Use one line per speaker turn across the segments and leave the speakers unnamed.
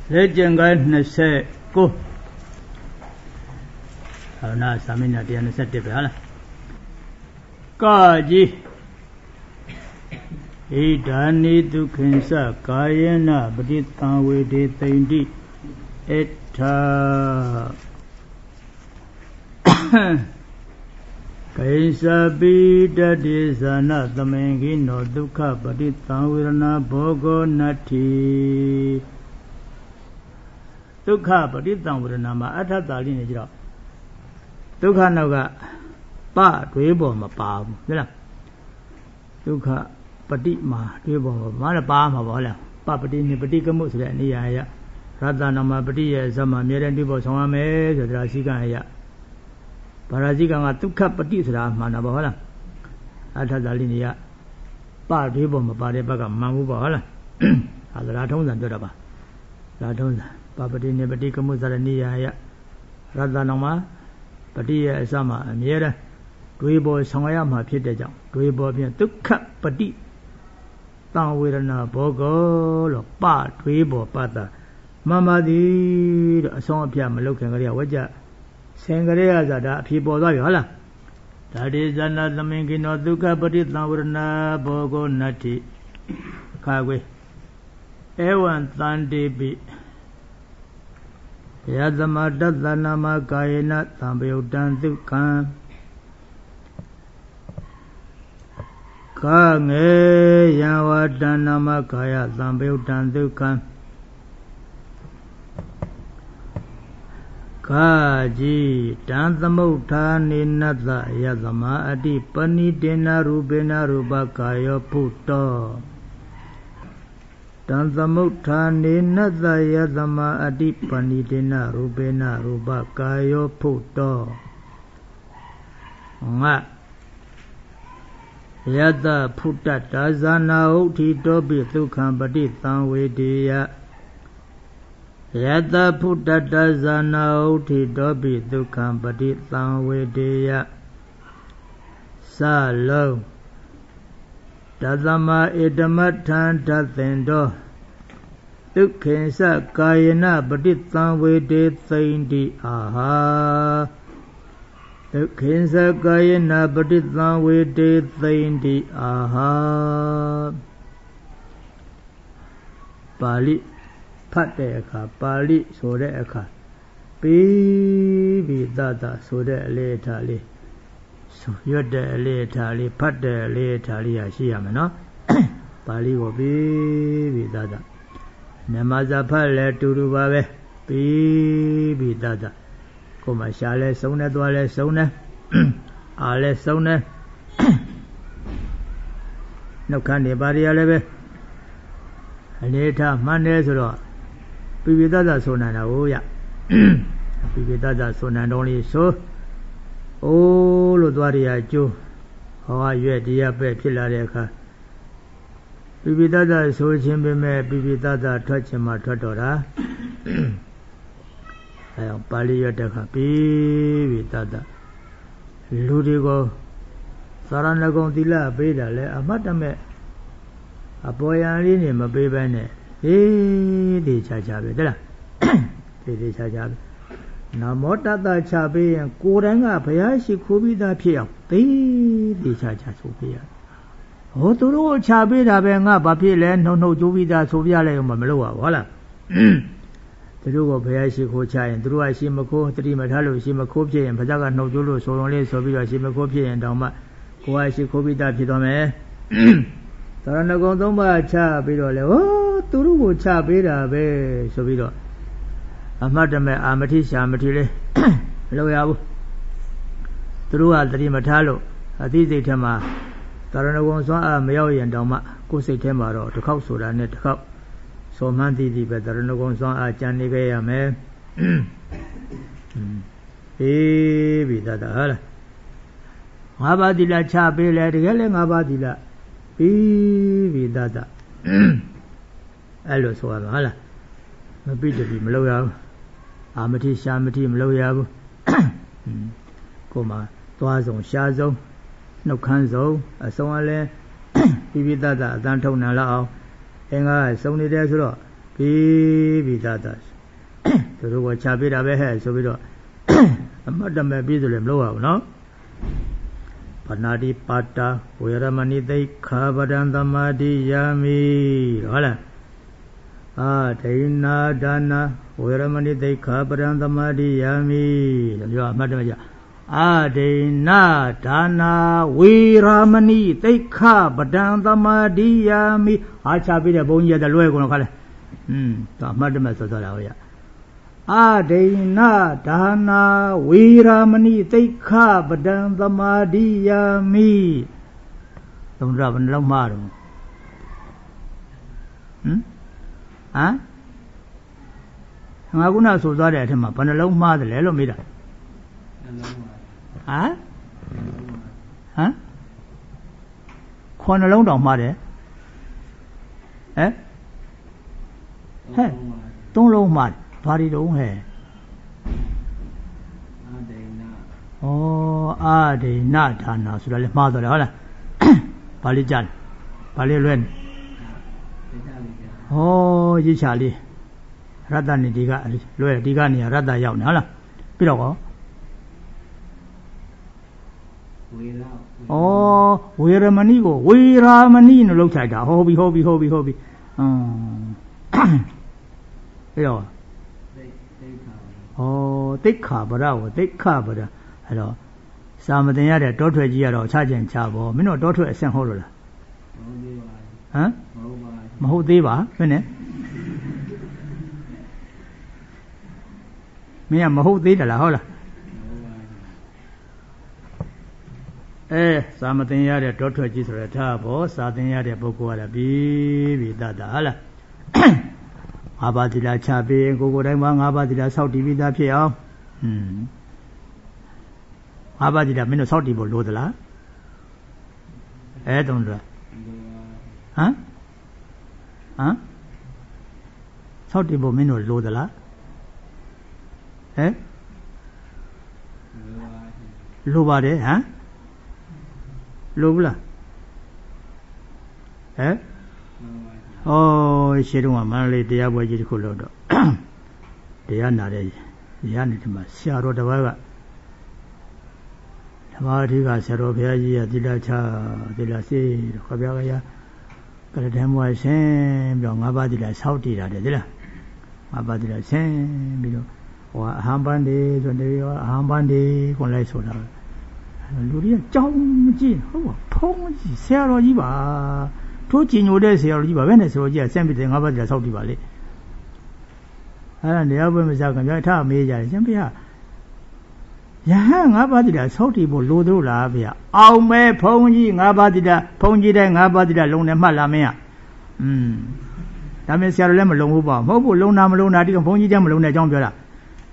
Lejengai nase ko. Ana samina dia nase tipe hala. Kaji. Idani dukhinsa kayena baditanwe de taindi etta. Kaisa bida desana tamengi no dukha baditanwirana bhogo nati. Dukha baditanwirana ma athatali ne jira. Dukha naga pa dwebo ma pa bu, biết không? Dukha pati ma dwebo ma là pa ma bỏ là pa pati ni pati cái mức này ni ya. Rata nama pati ya sama miền dwebo sama me rồi ra si cái ya. Parasika nga dukha pati sura mana bỏ là. Athatali ni ya. Pa dwebo ma pa de pa ka mangu bỏ là. Ra thông sản cho đó ba. Ra thông sản. Pa pati ni pati cái mức này ni ya. Rata nama pati ya sama miền dwebo sama ya maဖြစ်တဲ့ကြောင့်dweboဖြင့်ဒုက္ခပတိတံဝေဒနာဘောကောလို့ပဒွေဘောပတ္တမမတိလို့အဆုံးအဖြတ်မလုပ်ခင်ကလေးကဝကြဆင်ကလေးရဆိုတာအဖြေပေါ်သွားပြီဟုတ်လားဒါတိဇဏသမင်ကိနောဒုက္ခပတိတံဝေဒနာဘောကောနတ္တိခါကွေဧဝံတန္တိပိယသမတတနာမကာယေနသံပယုတ်တံဒုက္ခံကာငေယဝတ္တနာမကာယသံပယုတ်တံဒုက္ခံကာจิတံသမုဋ္ဌာနေနတ္တယသမအတိပဏိတေနရူပေနရူပကာယောဖုတောတံသမုဋ္ဌာနေနတ္တယသမအတိပဏိတေနရူပေနရူပကာယောဖုတောငါယတဖုတ္တတာဇာနာဥထိတောပိဒုက္ခံပတိသံဝေဒေယယတဖုတ္တတာဇာနာဥထိတောပိဒုက္ခံပတိသံဝေဒေယစလုံးတသမဧတမထံတသင်တောဒုက္ခေသကာယနာပတိသံဝေဒေသိန္တိအာဟာဒုက္ခိသကာယနာပฏิသံဝေတေသိန္တိအာဟာပါဠိဖတ်တဲ့အခါပါဠိဆိုတဲ့အခါပြီးပြီးသတဆိုတဲ့အလေးအထားလေးဆိုရွတ်တဲ့အလေးအထားလေးဖတ်တဲ့အလေးအထားလေးရရှိရမယ်နော်ပါဠိကိုပြီးပြီးသတနမဇဖတ်လဲတူတူပါပဲပြီးပြီးသတကိုမရှာလဲစုံနေသွားလဲစုံနေအားလဲစုံနေနှုတ်ခမ်းနေပါရရလဲပဲအနေထားမှန်တယ်ဆိုတော့ပိပိသသဆိုနိုင်တာဟုတ်ရပိပိသသဆိုနိုင်တော့လေးဆိုအိုးလို့သွားရကျိုးဟောရွက်တရားပဲဖြစ်လာတဲ့အခါပိပိသသဆိုခြင်းပဲမဲ့ပိပိသသထွက်ခြင်းမှထွက်တော့တာအဲပါဠိရတဲ့ခါပြီးပြီတတလူတွေကိုသာရဏဂုံသီလပေးတာလဲအမတ်တမဲ့အပေါ်ယံလေးနေမပေးဘဲနဲ့တေချာချာပဲတဲ့လားတေချာချာပဲနမောတတချပေးရင်ကိုယ်တိုင်ကဘုရားရှိခိုးပြီးသားဖြစ်အောင်တေချာချာဆိုပေးရဟောသူတို့ချပေးတာပဲငါဘာဖြစ်လဲနှုတ်ကြိုးပြီးသားဆိုပြလိုက်အောင်မလုပ်ရဘူးဟုတ်လားသူတို့ကဘုရားရှိခိုးချရင်သူတို့ကရှိမခိုးတတိမထားလို့ရှိမခိုးဖြစ်ရင်ဘုရားကနှုတ်ကြိုးလို့ဆိုရုံလေးဆိုပြီးတော့ရှိမခိုးဖြစ်ရင်တောင်မှကိုယ်ကရှိခိုးပြီးသားဖြစ်သွားမယ်သရဏဂုံသုံးပါးချပြီးတော့လေဟောသူတို့ကိုချပေးတာပဲဆိုပြီးတော့အမှတ်တမဲ့အာမတိရှာမတိလေးမလုပ်ရဘူးသူတို့ကတတိမထားလို့အသိစိတ်ထဲမှာသရဏဂုံစွမ်းအားမရောက်ရင်တောင်မှကိုယ်စိတ်ထဲမှာတော့တစ်ခေါက်ဆိုတာနဲ့တစ်ခေါက်ဆိုမှန်းသိသည်ပဲသရဏဂုံစွမ်းအားကြံနေခဲ့ရမယ်ပြီတတဟုတ်လားငါးပါးသီလချပေးလဲတကယ်လဲငါးပါးသီလပြီတတအဲ့လိုဆိုရမှာဟုတ်လားမပိတပြီမလုပ်ရဘူးအာမတိရှာမတိမလုပ်ရဘူးကိုမှသွားဆုံးရှားဆုံးနှုတ်ခမ်းဆုံးအဆုံးအလဲပြပြတတအတန်းထုံနံလောက်အောင်အင်္ဂါစုံနေတယ်ဆိုတော့ဘပြီးသားသူတို့ကချပေးတာပဲဟဲ့ဆိုပြီးတော့အမတ်တမဲ့ပြီးဆိုလည်းမလုပ်ရဘူးနော်ပဏာတိပါတာဝေရမဏိသိခာပဒံသမာတိယာမိဟုတ်လားအာဒိနာဒါနာဝေရမဏိသိခာပဒံသမာတိယာမိလို့ပြောအမတ်တမဲ့ကြအာဒိနာဒါနာဝေရမဏိသိခာပဒံသမာတိယာမိအားချပေးတဲ့ဘုန်းကြီးကလွဲကုန်တော့ခါလဲတော့အမတ်တမဲ့ဆိုတော့တာဟုတ်ရအာဒိနာဒါနာဝေရမဏိသိခာပဒံသမာတိယာမိသုံးရဘယ်နှလုံးမှားတော့ဟမ်ငါခုနဆိုသွားတဲ့အထက်မှာဘယ်နှလုံးမှားတယ်လဲလို့မေးတာဟမ်ခေါ်နှလုံးတောင်မှားတယ်ဟဲ့သုံးလုံးမှားဘာတွေတုံးဟဲ့အာဒိနာအာဒိနာဒါနာဆိုတာလည်းမှားသွားတယ်ဟုတ်လားဘာလေးကြားဘာလေးလွဲ့နေရေးချလေးရတ္တနေဒီကလွဲ့ဒီကနေရတ္တရောက်နေဟုတ်လားပြီးတော့ကောဝေရမဏိကိုဝေရာမဏိလို့လောက်ချတာဟုတ်ပြီပြီးတော့ပြီးတော့တိခါပရဝတိခါပရအဲ့တော့စာမတင်ရတဲ့တောထွက်ကြီးကတော့ချခြင်းချပေါ့မင်းတို့တောထွက်အဆင့်ဟုတ်လို့လားမဟုတ်သေးပါဘယ်နဲ့မင်းကမဟုတ်သေးတယ်လားဟုတ်လားစာမတင်ရတဲ့တောထွက်ကြီးဆိုရထားပေါ့စာတင်ရတဲ့ပုဂ္ဂိုလ်ကလည်းပြီးတတ်တာဟုတ်လားငါးပါးသီလချပေးကိုယ်တိုင်းမှာငါးပါးသီလစောင့်တည်ပြီးသားဖြစ်အောင်ငါးပါးသီလမင်းတို့စောင့်တည်ဖို့လိုသလားတုံးတော့စောင့်တည်ဖို့မင်းတို့လိုသလားလိုပါတယ်လိုဘူးလားရှေ့တုန်းကမန္တလေးတရားပွဲကြီးတစ်ခုလုပ်တော့တရားနာတဲ့တရားနေဒီမှာဆရာတော်တစ်ပါးကဓမ္မအဓိကဆရာတော်ဘုရားကြီးကသီလချသီလစေခဗျာကရကရတံဘွားဆင်းပြီးတော့ငါးပါးသီလစောင့်တည်တာတဲ့သီလငါးပါးသီလဆင်းပြီးတော့ဟိုအဟံပန်းဒီဆိုနေရောအဟံပန်းဒီကိုလိုက်ဆိုတာလူတွေကကြောင်းမကြည့်ဟုတ်ပါဖုံးကြည့်ဆရာတော်ကြီးပါထိုးကြည်ညိုတဲ့ဆရာတော်ကြီးပါပဲနဲ့ဆရာတော်ကြီးကဆင်းပြီးတဲ့ငါးပါးသီလစောင့်တည်ပါလေအဲ့ဒါနေရာပွဲမစားခင်ဗျာထားမေးကြတယ်ရှင်ဗျာယဟန်ငါးပါးသီလစောင့်တည်ဖို့လိုသေးလားဗျာအောင်မဲဖုံးကြီးငါးပါးသီလဖုံးကြီးတဲ့ငါးပါးသီလလုံးနဲ့မှတ်လာမင်းဒါမျိုးဆရာတော်လည်းမလုံးဘူးပေါ့မဟုတ်ဘူးလုံးတာမလုံးတာဒီကဘုန်းကြီးတဲ့မလုံးတဲ့အကြောင်းပြောတာ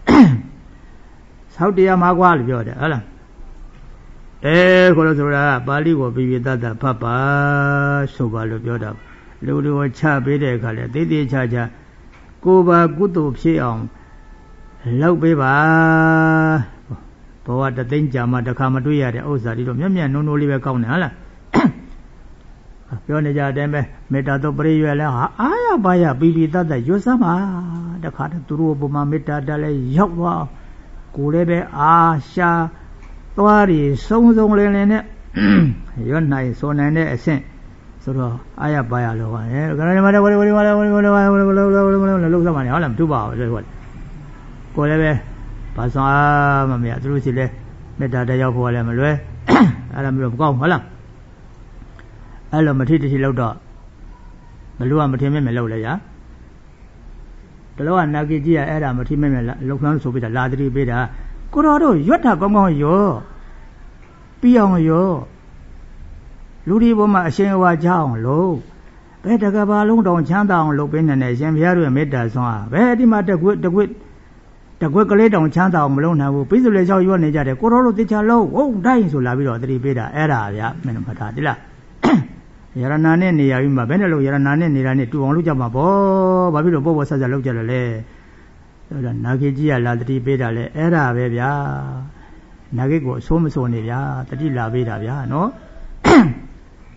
စောင့်တရားမှာကွာလို့ပြောတယ်ဟုတ်လားခေါ်လို့ဆိုတာပါဠိကိုပြပြတတ်ဖတ်ပါဆိုပါလို့ပြောတာလူတို့ချပေးတဲ့အခါလဲသိသိချာချာကိုယ်ပါကုသိုလ်ဖြစ်အောင်လုပ်ပေးပါဘဝတသိန်းကြာမှတစ်ခါမတွေ့ရတဲ့ဥစ္စာဒီလိုမျက်မျက်နှုံနှုံလေးပဲကောင်းတယ်ဟုတ်လားပြောနေကြတဲ့အတိုင်းပဲမေတ္တာတော့ပရိရွယ်လဲဟာအားရပါရပြပြတတ်ရွတ်စမ်းပါတခါတည်းသူတို့ပုံမှာမေတ္တာတက်လဲရောက်သွားကိုယ်လည်းပဲအာရှာသွားရီစုံလင်းလင်းနဲ့ရွတ်နိုင်ဆိုနိုင်တဲ့အဆင့်ဆိုတော့အားရပါရလို့ပါခဏနေမှာဝရီလှုပ်သမှာနေဟုတ်လားမထူပါဘူးဆိုတော့ကိုယ်လည်းပဲဘာဆောင်မမရသူတို့စီလဲမေတ္တာတက်ရောက်ဖို့လည်းမလွယ်အဲ့ဒါမျိုးမကောင်းဟုတ်လားအဲ့လိုမထိတတိလောက်တော့ဘလို့ကမထင်မဲ့မဲ့လောက်လဲရတလောကနာဂီကြီးကအဲ့ဒါမထိမဲ့မဲ့လောက်ခန်းဆိုပြီးတာလာတိပေးတာကိုတော်တို့ရွတ်တာကောင်းကောင်းရောပြီးအောင်ရောလူဒီဘုံမှာအရှင်ဝါကြအောင်လို့ဘယ်တကဘာလုံးတောင်ချမ်းသာအောင်လုပ်ပေးနေတယ်ရှင်ဘုရားတို့ရဲ့မေတ္တာဆွမ်းဘယ်ဒီမှာတကွက်ကလေးတောင်ချမ်းသာအောင်မလုပ်နိုင်ဘူးပြီးဆိုလေလျှောက်ရွတ်နေကြတယ်ကိုတော်တို့တေချာလုံးဟုတ်တိုင်းဆိုလာပြီးတော့တတိပေးတာအဲ့ဒါဗျမင်းတို့မှတ်ထားတိလားယရနာနဲ့နေရပြီးမှဘယ်နဲ့လို့ယရနာနဲ့နေတာနဲ့တူအောင်လုပ်ကြမှာပေါ့ဘာဖြစ်လို့ပေါ့ဆက်ဆက်လုပ်ကြတယ်လဲဆိုတော့နာဂိကြီးကလာတတိပေးတာလဲအဲ့ဒါပဲဗျာနာဂိကိုအဆိုးမဆိုးနေဗျာတတိလာပေးတာဗျာနော်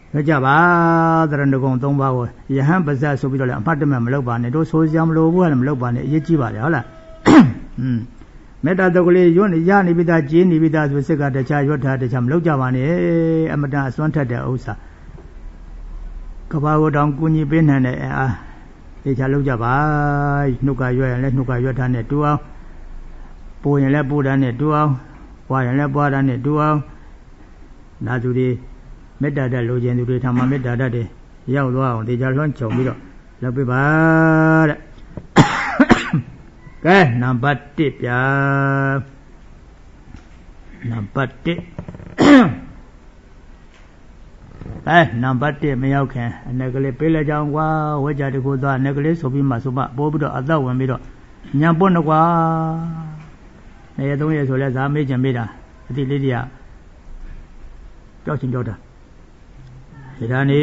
ရွတ်ကြပါတရဏဂုံ3ပါးကိုယဟန်ပါဇတ်ဆိုပြီးတော့လည်းအမှတ်တမဲ့မလုပ်ပါနဲ့တို့ဆိုကြမလို့ဘူးလည်းမလုပ်ပါနဲ့အရေးကြီးပါတယ်ဟုတ်လားမေတ္တာတုတ်ကလေးရွတ်ရနေပြီသားကျင်းနေပြီသားဆိုစိတ်ကတခြားရွတ်တာတခြားမလုပ်ကြပါနဲ့အမတန်အစွမ်းထက်တဲ့ဥစ္စာကဘာကိုတောင်ကူညီပေးနိုင်တဲ့အားတေချာလုပ်ကြပါနှုတ်ကရွတ်ရင်လည်းနှုတ်ကရွတ်တာနဲ့တူအောင်ပို့ရင်လည်းပို့တာနဲ့တူအောင်ပွားရင်လည်းပွားတာနဲ့တူအောင်နာသူတွေမေတ္တာဓာတ်လိုချင်သူတွေထာမမေတ္တာဓာတ်တွေရောက်သွားအောင်တေချာလွှမ်းခြုံပြီးတော့လုပ်ပေးပါတဲ့ကဲနံပါတ်1ဗျာနံပါတ်1နံပါတ်1မရောက်ခင်အနေကလေးပေးလိုက်ကြအောင်ကွာဝဲကြတကူသွားအနေကလေးဆိုပြီးမှဆိုမှပိုးပြီးတော့အသက်ဝင်ပြီးတော့ညံပွတ်တော့ကွာ2ရက်3ရက်ဆိုလဲဇာမေးချင်ပေးတာအတိလေးတွေကကြောက်ချင်ကြောက်တာဒါနေ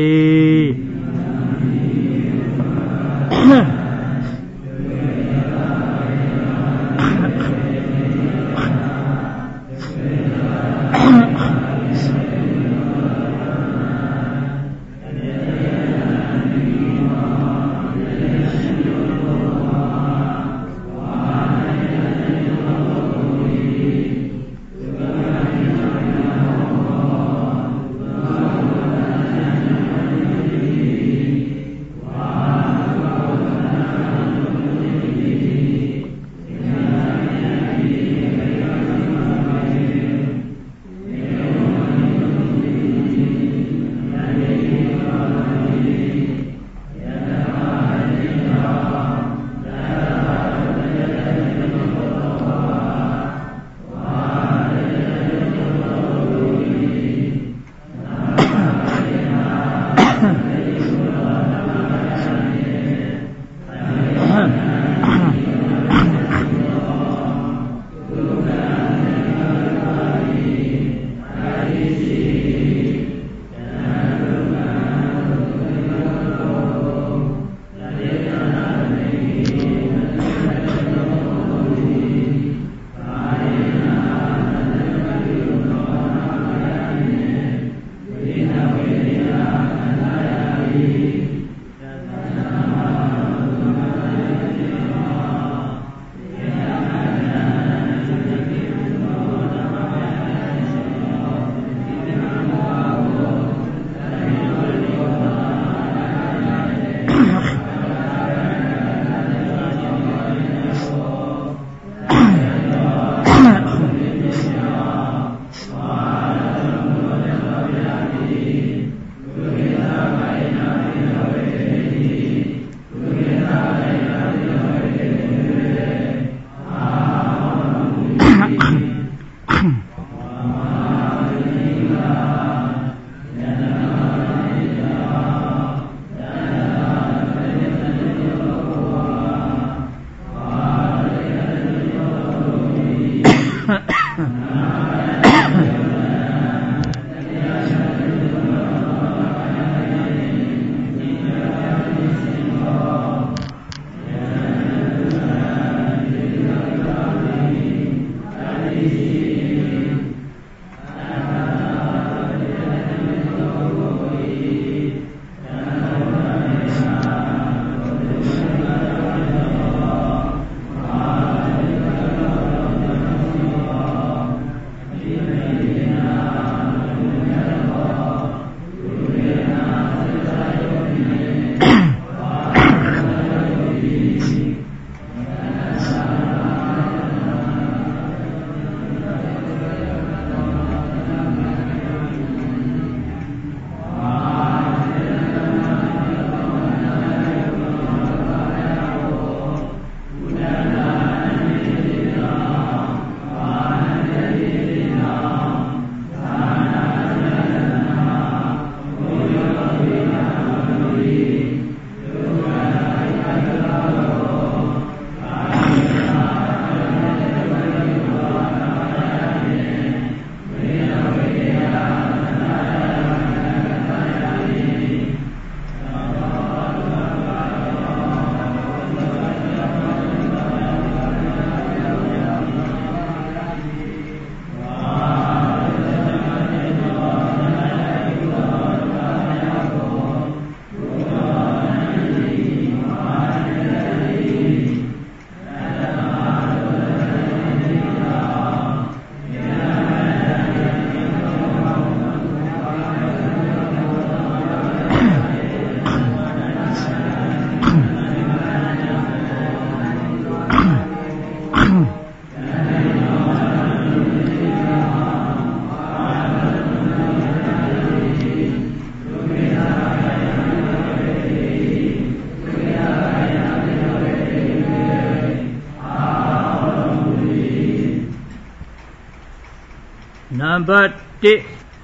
Number 1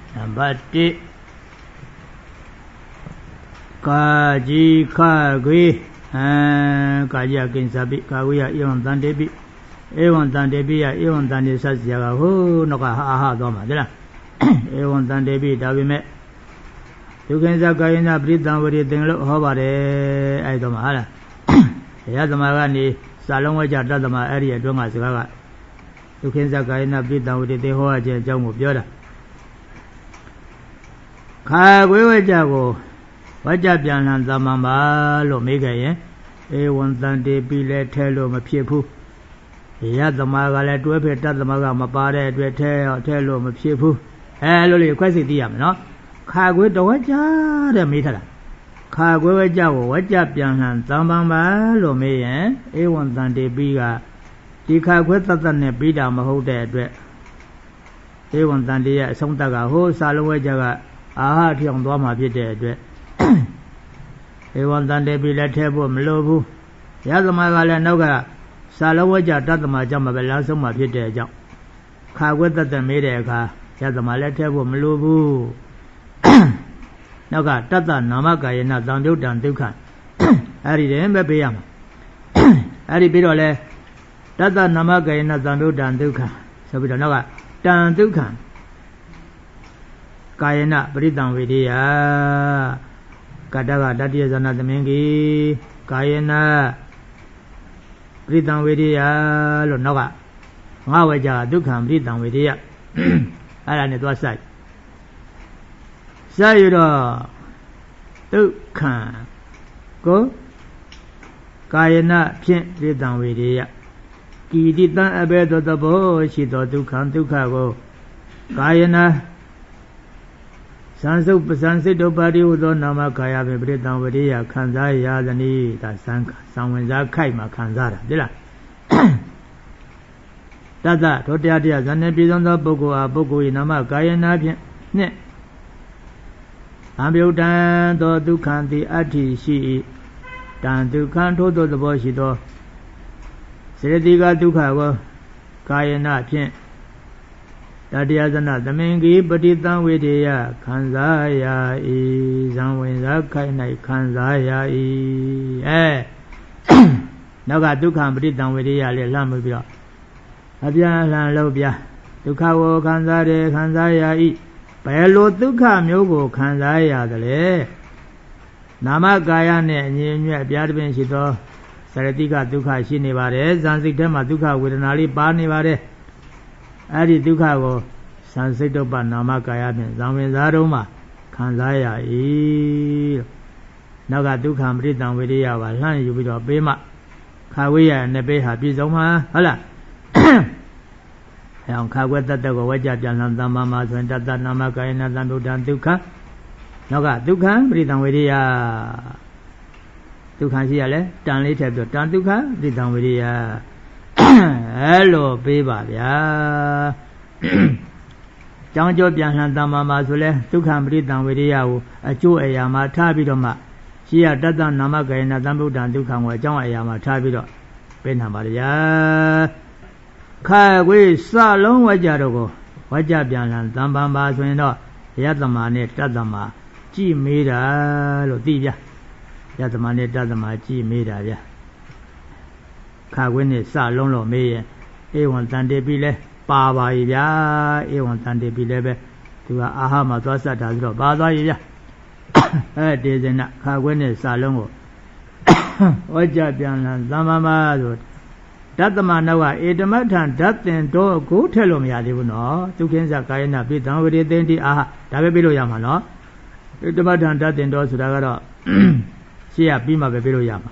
Kaji Kagwi Kaji Kinsabi Kaguya Ewan Tandebi Ewan Tandebi Ewan Tandesasyaga Ho Noka Aha Doma Dela Ewan Tandebi Davime Tukensa Kayana Britan Wari Dinglo Hobare Aidoma Hala Yadamagani Salonga Jadama area Doma Saga Tukensa Kayana Britan Wari De Hoa Jamu Bioda Kagwe Jago Wajabian Zamamba lo Megaye, one Sunday Bile Tello Mapipu. Yadamaga to a pet Tadamaga Mapare, Tello Mapipu. Hello, quasi diam, no? Kagwe to Waja, the meter. Kagwe Jago, Wajabian Zamamba lo Maye, one Sunday Biga. Tikagwe Tatan Bida Mahode, one Sunday, Sontaga, Ho Salowa Jaga, Aha, Tiongdoma Pite. Ewan Tandebi let table Melobu Yazamagala Noga Salawaja Tatama Jamabella Soma Pite Jam Kagweta the Medeka Yazama let table Melobu Noga Tata Namaka in a Zandu Dan Dukan Ari de Mbepiam Ari Bidole Tata Namaka in a Zandu Dan Dukan Sabita Noga Dan Dukan Kayana Britan Vidia Kadaga Datia Zana the Mengi Kayana Britan Vidia Lonaga Mawaja Dukam Britan Vidia Alan it was like Sayuro Dukan Go Kayana Pin Britan Vidia Kiditan Abedo the Bo Shito Dukan Dukago Kayana Sansit Badi Udo Nama Kaya Britan Vadia Kanzaya Dani Sanka Sanwenza Kaima Kanzara Dilla Tata Totia Zanebizonda Bogo Bogo Inama Kaya Napian Ne Ambutan do Dukan the Ati Shi Dan Dukan Toto the Boshido Serediga Dukago Kaya Napian Tadiazana, the Mengi, Baditan Vidia, Kanzaya is Zanwinza Kainai Kanzaya eh. Naga Dukan Britan Vidia, Lamubia. Abia Lobia, Dukawo Kanzare, Kanzaya e. Pelo Duka Myogo, Kanzaya the Le Nama Gayane, New Biadbin Shito, Saratika Duka Shinivare, Zanzitema Duka with an Ali Barnivare. Adi Dukago, Sansito Banama Kayamin, Zamizaroma, Kanzaya e. Naga Dukam Britan Vidia, Valan, you will Bema, Kawia, and Nebeha Bizoma, Hala. And Kaweta Waja Jananda Mama, when Tata Namaka and Nadan Duka, Naga Dukam Britan Vidia Dukan Siale, Dan later to Tanduka, Britan Vidia. Hello, Biba, ya. Janjo Biananta Mama Sule, Tukam Britan Vidia, a Jew Ayama Tabidoma. She had done Namaka in a Zambudan Dukan, John Ayama Tabido. Benamaria Kawi Salon Wajarogo, Wajabian Zambamba Swino, Yatamane Tadama, G Mira Lodia, Yatamane Tadama, G Mira. Kawin Salon lo me, A1 Tandebile, Baba ya, A1 Tandebile, to Ahama Tosa Tazro, Bada ya. It is in Kawin Salon. Wajabian Zamama, Tatamanawa, Edamatan, Tatin, Do, go tell me, I live no, to Kenza Kaina, be done with it, then the Aha, Tabilo Yamano, Edamatan, Tatin, Do, Sudagaro, see a beam of a Bilo Yama.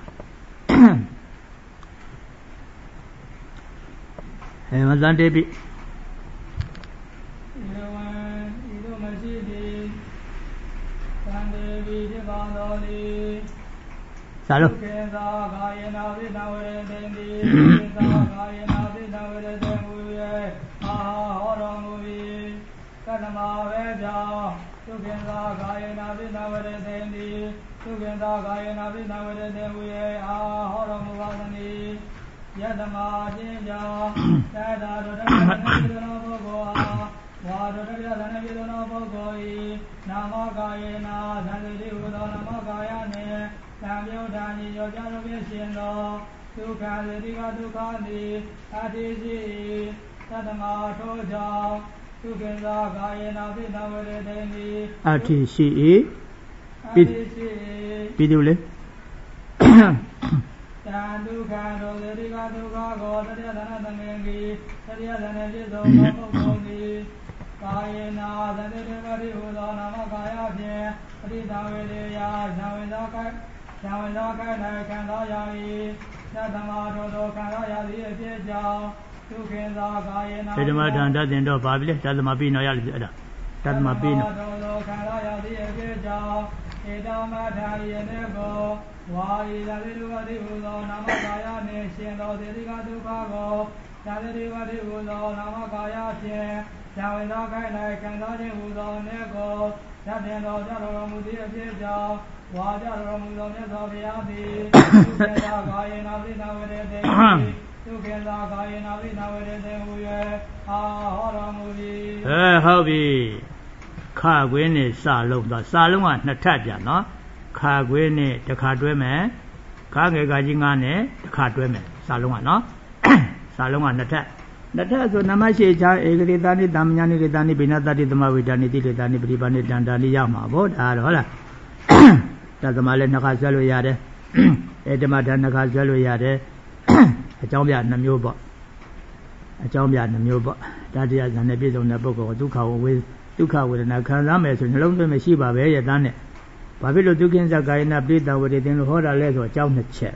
Mazante bi Salo ပြီးသူလေတန်ဒုက္ခတို့သေတိကဒုက္ခကိုတတိယသနသမင်ကြီးတတိယသနပြည့်စုံသောပုဂ္ဂိုလ်သည်ကာယေနာသတိတေဝတိဟူသောနာမကာယဖြင့်ပရိသဝေရေယဇံဝင်သောခိုင်၌ခံသောရာ၏သတ္တမထိုသောခံသောရာသည်အဖြစ်ကြောင့်ဒုက္ခေသာကာယေနာသတ္တမထံတတ်တင်တော့ပါပြီလေသတ္တမပြီးနော်ရလိမ့်အဲ့ဒါသတ္တမပြီးနော်ထိုသောခံသောရာသည်အဖြစ်ကြောင့်ဧတမထာယေနေကိုဝါရီသတိဝတိဟူသောနာမကာယနှင့်ရှင်သောသေတိကဒုက္ခကိုသတိဝတိဟူသောနာမကာယဖြင့်ဇံဝင်သောခိုင်၌ခံသောခြင်းဟူသောနှင့်ကိုသတ္တင်သောကြတော်မူသည့်အဖြစ်ကြောင့်ဝါကြတော်မူသောမြတ်စွာဘုရားသည်ဒုက္ခသာကာယေနာပိသဝရေတေဒုက္ခသာကာယေနာပိသဝရေတေဟူ၍ဟောတော်မူသည်ဟုတ်ပြီခါခွေးနဲ့စလုံးတော့စလုံးကနှစ်ထပ်ပြန်နော်ခါခွေးနဲ့တစ်ခါတွဲမယ်ခါငယ်ကကြီးငါးနဲ့တစ်ခါတွဲမယ်စလုံးကနော်စလုံးကနှစ်ထပ်ဆိုနမရှိချာဧကရိတာနိတမညာနိရိတာနိဘိနတတိသမဝိတာနိတိရိတာနိပရိပါနိတန္တာနိရမှာဗောဒါတော့ဟုတ်လားတသမလည်းနှစ်ခါဆွဲလို့ရတယ်ဧတမထနှစ်ခါဆွဲလို့ရတယ်အကြောင်းပြနှမျိုးပေါ့တတိယဇန်နဲ့ပြည့်စုံတဲ့ပုဂ္ဂိုလ်ဒုက္ခဝေဒနာခံစားမယ်ဆိုနှလုံးသွင်းမရှိပါပဲရဲ့သားနဲ့ဘာဖြစ်လို့ဒုက္ခဇကာယနာပိတဝရေတင်လို့ဟောတာလဲဆိုအကြောင်းနှစ်ချက်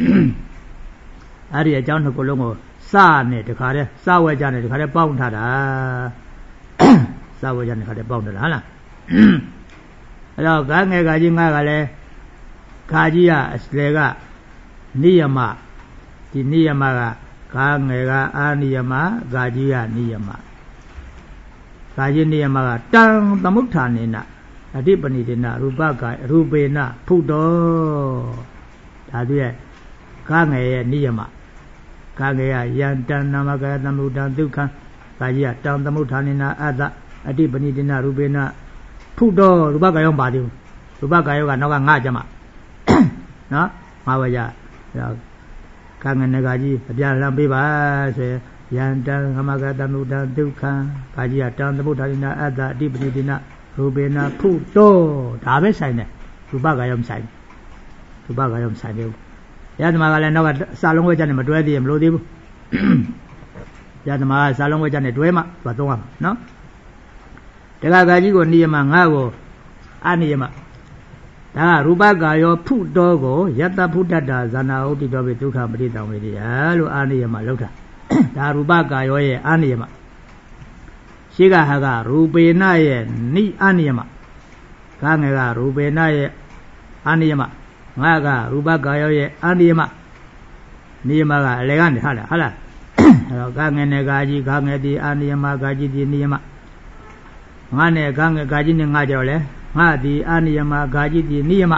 အဲ့ဒီအကြောင်းနှစ်ခုလုံးကိုစနဲ့တခါတည်းစဝဲကြနဲ့တခါတည်းပေါင်းထားတာစဝဲကြနဲ့တခါတည်းပေါင်းထားတာဟုတ်လားအဲ့တော့ဂါငယ်ဂါကြီးငါကလည်းဂါကြီးကအစလေကနိယမဒီနိယမကဂါငယ်ကအာနိယမဂါကြီးကနိယမဂါကြီးနိယမကတံသမုဋ္ဌာနေနအတိပဏိတေနရူပကာရူပေနဖုတောဒါသူရဲ့ဂါငယ်ရဲ့နိယမဂါငယ်ကယံတံနာမကသမုဋ္ဌာဒုက္ခဂါကြီးကတံသမုဋ္ဌာနေနအတ္တအတိပဏိတေနရူပေနဖုတောရူပကာယောပါသေးဘူးရူပကာယောကနောက်ကငါကြမှာနော်ငါဝရကံငနကကြီးအပြာလမ်းပေးပါဆိုရင်ယန္တံခမကတမုဒ္ဒဒုက္ခံကာကြီးကတံသမုဒ္ဒိနာအတ္တအတိပတိနာရူပေနာဖုတောဒါပဲဆိုင်တယ်ရူပကာယောမဆိုင်ဘူးယသမကလည်းနောက်ကစာလုံးဝဲချက်နဲ့မတွဲသေးရင်မလို့သေးဘူးယသမကစာလုံးဝဲချက်နဲ့တွဲမှသွားသုံးရမှာနော်တက္ကကာကြီးကိုနိယမငါကိုအနိယမဒါကရူပကာယောဖုတောကိုယတ္တဖုတ္တဇာနာဥတ္တိတောပိဒုက္ခပရိတံဝေတိယလို့အာနိယမလောက်တာဒါရူပကာယောရဲ့အာနိယမရှိကဟာကရူပေနရဲ့နိအာနိယမခါငယ်ကရူပေနရဲ့အာနိယမငါကရူပကာယောရဲ့အာနိယမနိယမကအလေကနေဟာလားအဲ့တော့ခါငယ်နဲ့ခါကြီးခါငယ်ဒီအာနိယမခါကြီးဒီနိယမငါနဲ့ခါငယ်ခါကြီးနဲ့ငါကြော်လဲငါဒီအာနိယမဂါကြီးဒီနိယမ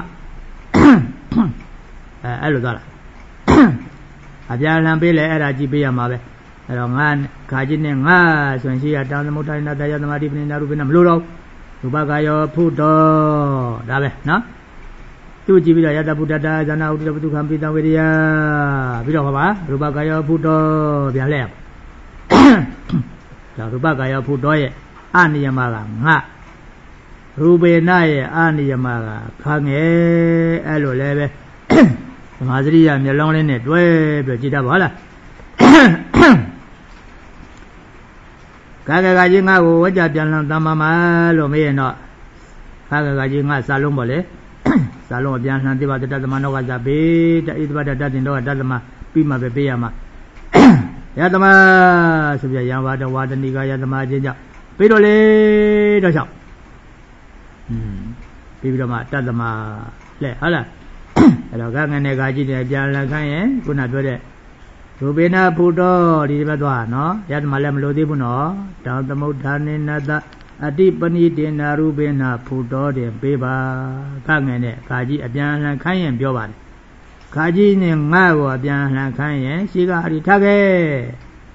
အဲ့လိုသွားလားအပြာလံပေးလဲအဲ့ဒါကြည့်ပေးရမှာပဲအဲ့တော့ငါဂါကြီးနဲ့ငါဆိုရင်ရှိရတံသမုဋ္ဌိနာတရားသမာဓိပညာရူပနာမလို့တော့ရူပကာယောဖုတောဒါပဲနော်သူကြည့်ပြီးတော့ယတ္တဗုဒ္ဓတာဇာနာဥတ္တပတုခံပိတံဝေရိယပြီးတော့ဟောပါရူပကာယောဖုတောပြန်လဲဒါရူပကာယောဖုတောရဲ့အနိယမကငါရူပေနရဲ့အာနိယမကခါငယ်အဲ့လိုလဲပဲသမာဓိရမျက်လုံးလေးနဲ့တွဲပြီးကြည့်တတ်ပါလားကာကကကြီးငါကိုဝကြပြန်လန်းတမ္မာမလို့မေးရင်တော့ကာကကကြီးငါစာလုံးပေါ့လေစာလုံးအပြန်လှန်တိပါတတသမနောကဇပေတဣတိပါတတတင်တော့တသမပြီးမှပဲပေးရမှာယသမဆိုပြရံဝါဒဝါဒနိကယသမချင်းကြောင့်ပြီးတော့လေတော့ကြောင့်ပြီးတော့မှတတ္တမလက်ဟုတ်လားအဲ့တော့ကငနဲ့ကကြည့်တယ်ပြန်လာခိုင်းရင်ခုနပြောတဲ့ရူပေနာဖုတောဒီဘက်သွားနော်ယတမလည်းမလို့သေးဘူးနော်တံသမုဋ္ဌာနေနတအတိပဏိတေနာရူပေနာဖုတောတဲ့ပေးပါကငနဲ့ကကြီးအပြန်လှန်ခိုင်းရင်ပြောပါတယ်ခါကြီးနဲ့ငါ့ကိုအပြန်လှန်ခိုင်းရင်ရှိကအရိထားခဲ့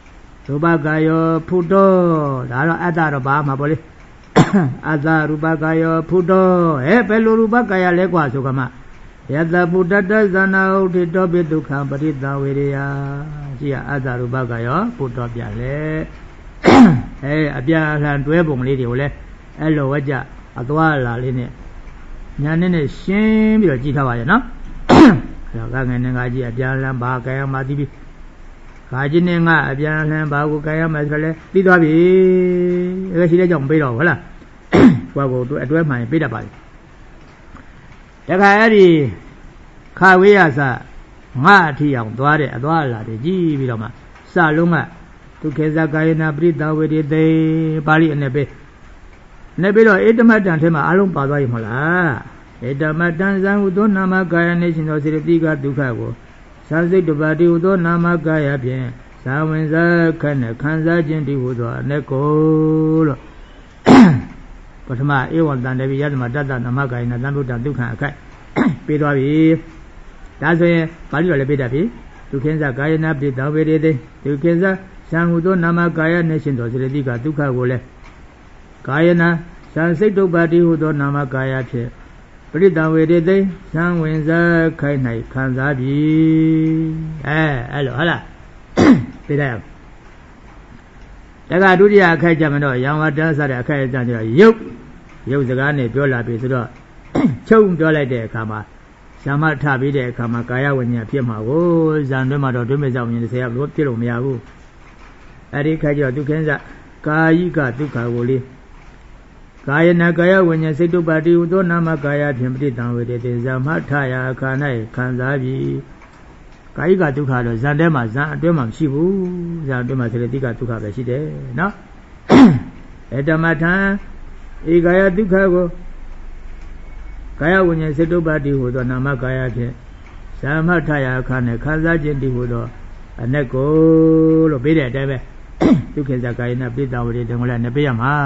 ရူပကာယောဖုတောဒါတော့အတ္တတော့ဘာမှပေါ့လေအတ္တရူပကာယောဖုတောဘယ်လိုရူပကာယလဲกว่าဆိုကမှယတဗုဒ္ဓတဇဏဥဒိတောပိဒုက္ခပရိသဝေရယကြည့်ရအတ္တရူပကာယောဖုတောပြလဲအပြာလှန်တွဲပုံလေးတွေကိုလဲအဲ့လိုဝကြအသွားလာလေးနဲ့ညာနဲ့ရှင်းပြီးတော့ကြည့်ထားပါရဲ့နော်အဲ့တော့ကငယ်နဲ့ငါကြည့်အပြာလှန်ဘာကာယမှာသိပြီခါကြီးနဲ့ငါအပြန်လှန်ဘာကိုကာယမှာဆိုလဲသိသွားပြီအဲ့ရှိတဲ့ကြောင့်ပေးတော့ဟုတ်လားကိုယ့်ကိုယ်အတွဲမှန်ပေးတတ်ပါလေတခါအဲ့ဒီခဝေယသငါအထီအောင်သွားတဲ့အသွားလာတွေကြည့်ပြီးတော့မှစလုံးကဒုက္ခေသကာယနာပရိသဝေရတေပါဠိအနေပေးနေပြီးတော့ဧတမတ္တံထဲမှာအလုံးပါသွားပြီမဟုတ်လားဧတမတ္တံဇံဟုသောနာမကာယနေရှင်သောစေတသိကဒုက္ခကိုသာစိတ်တပါတိဟုသောနာမကာယဖြင့်ဇာဝင်စားခနဲ့ခံစားခြင်းတည်းဟုသောအနေကိုလို့ပထမဧဝံတန်တေပိယသမတတ္တနာမကာယနာသံဗုဒ္ဓဒုက္ခအခိုက်ပေးသွားပြီဒါဆိုရင်ပါဠိတော်လည်းပေးတတ်ပြီဒုက္ခိသကာယနာပိတဝေရတေဒုက္ခိသဇံဟုသောနာမကာယနေရှင်သောစေတသိကဒုက္ခကိုလည်းကာယနာဇံစိတ်တုပ္ပါတိဟုသောနာမကာယဖြင့်ပရိတဝေရတေဇံဝင်စားခိုက်၌ခံစားပြီအဲ့လိုဟုတ်လားပြလိုက်အောင်တက္ကဒုတိယအခိုက်ကြမှာတော့ယံဝတ္တစတဲ့အခိုက်အတန့်ကျတော့ရုပ်စကားနဲ့ပြောလာပြီဆိုတော့ချုပ်ပြောလိုက်တဲ့အခါမှာဇာမထပြီးတဲ့အခါမှာကာယဝိညာဉ်ဖြစ်မှာကိုဇံတွဲမှာတော့တွဲမဲ့ဆောင်ရင်30လို့ပြလို့မရဘူးအဲ့ဒီခိုက်ကျတော့ဒုက္ခိသကာယိကဒုက္ခကိုလေးကာယနာကာယဝိညာဉ်စိတ်တုပ္ပါတိဟုသောနာမကာယဖြင့်ပဋိသင်္ဝေတေဇာမထရာအခါ၌ခံစားပြီကာယိကဒုက္ခတော့ဇန်ထဲမှာဇန်အတွဲမှာမရှိဘူးဇန်အတွဲမှာစေတသိကဒုက္ခပဲရှိတယ်နော်ဧတမထံဧကာယဒုက္ခကိုကာယဝိညာဉ်စိတ်တုပ္ပါတိဟုသောနာမကာယဖြင့်ဇာမထရာအခါ၌ခံစားခြင်းတည်းဟုသောအနေကိုလို့ပေးတဲ့အတိုင်းပဲဒုက္ခိသကာယနာပဋိသင်္ဝေတေတံကိုလည်းနေပေးရမှာ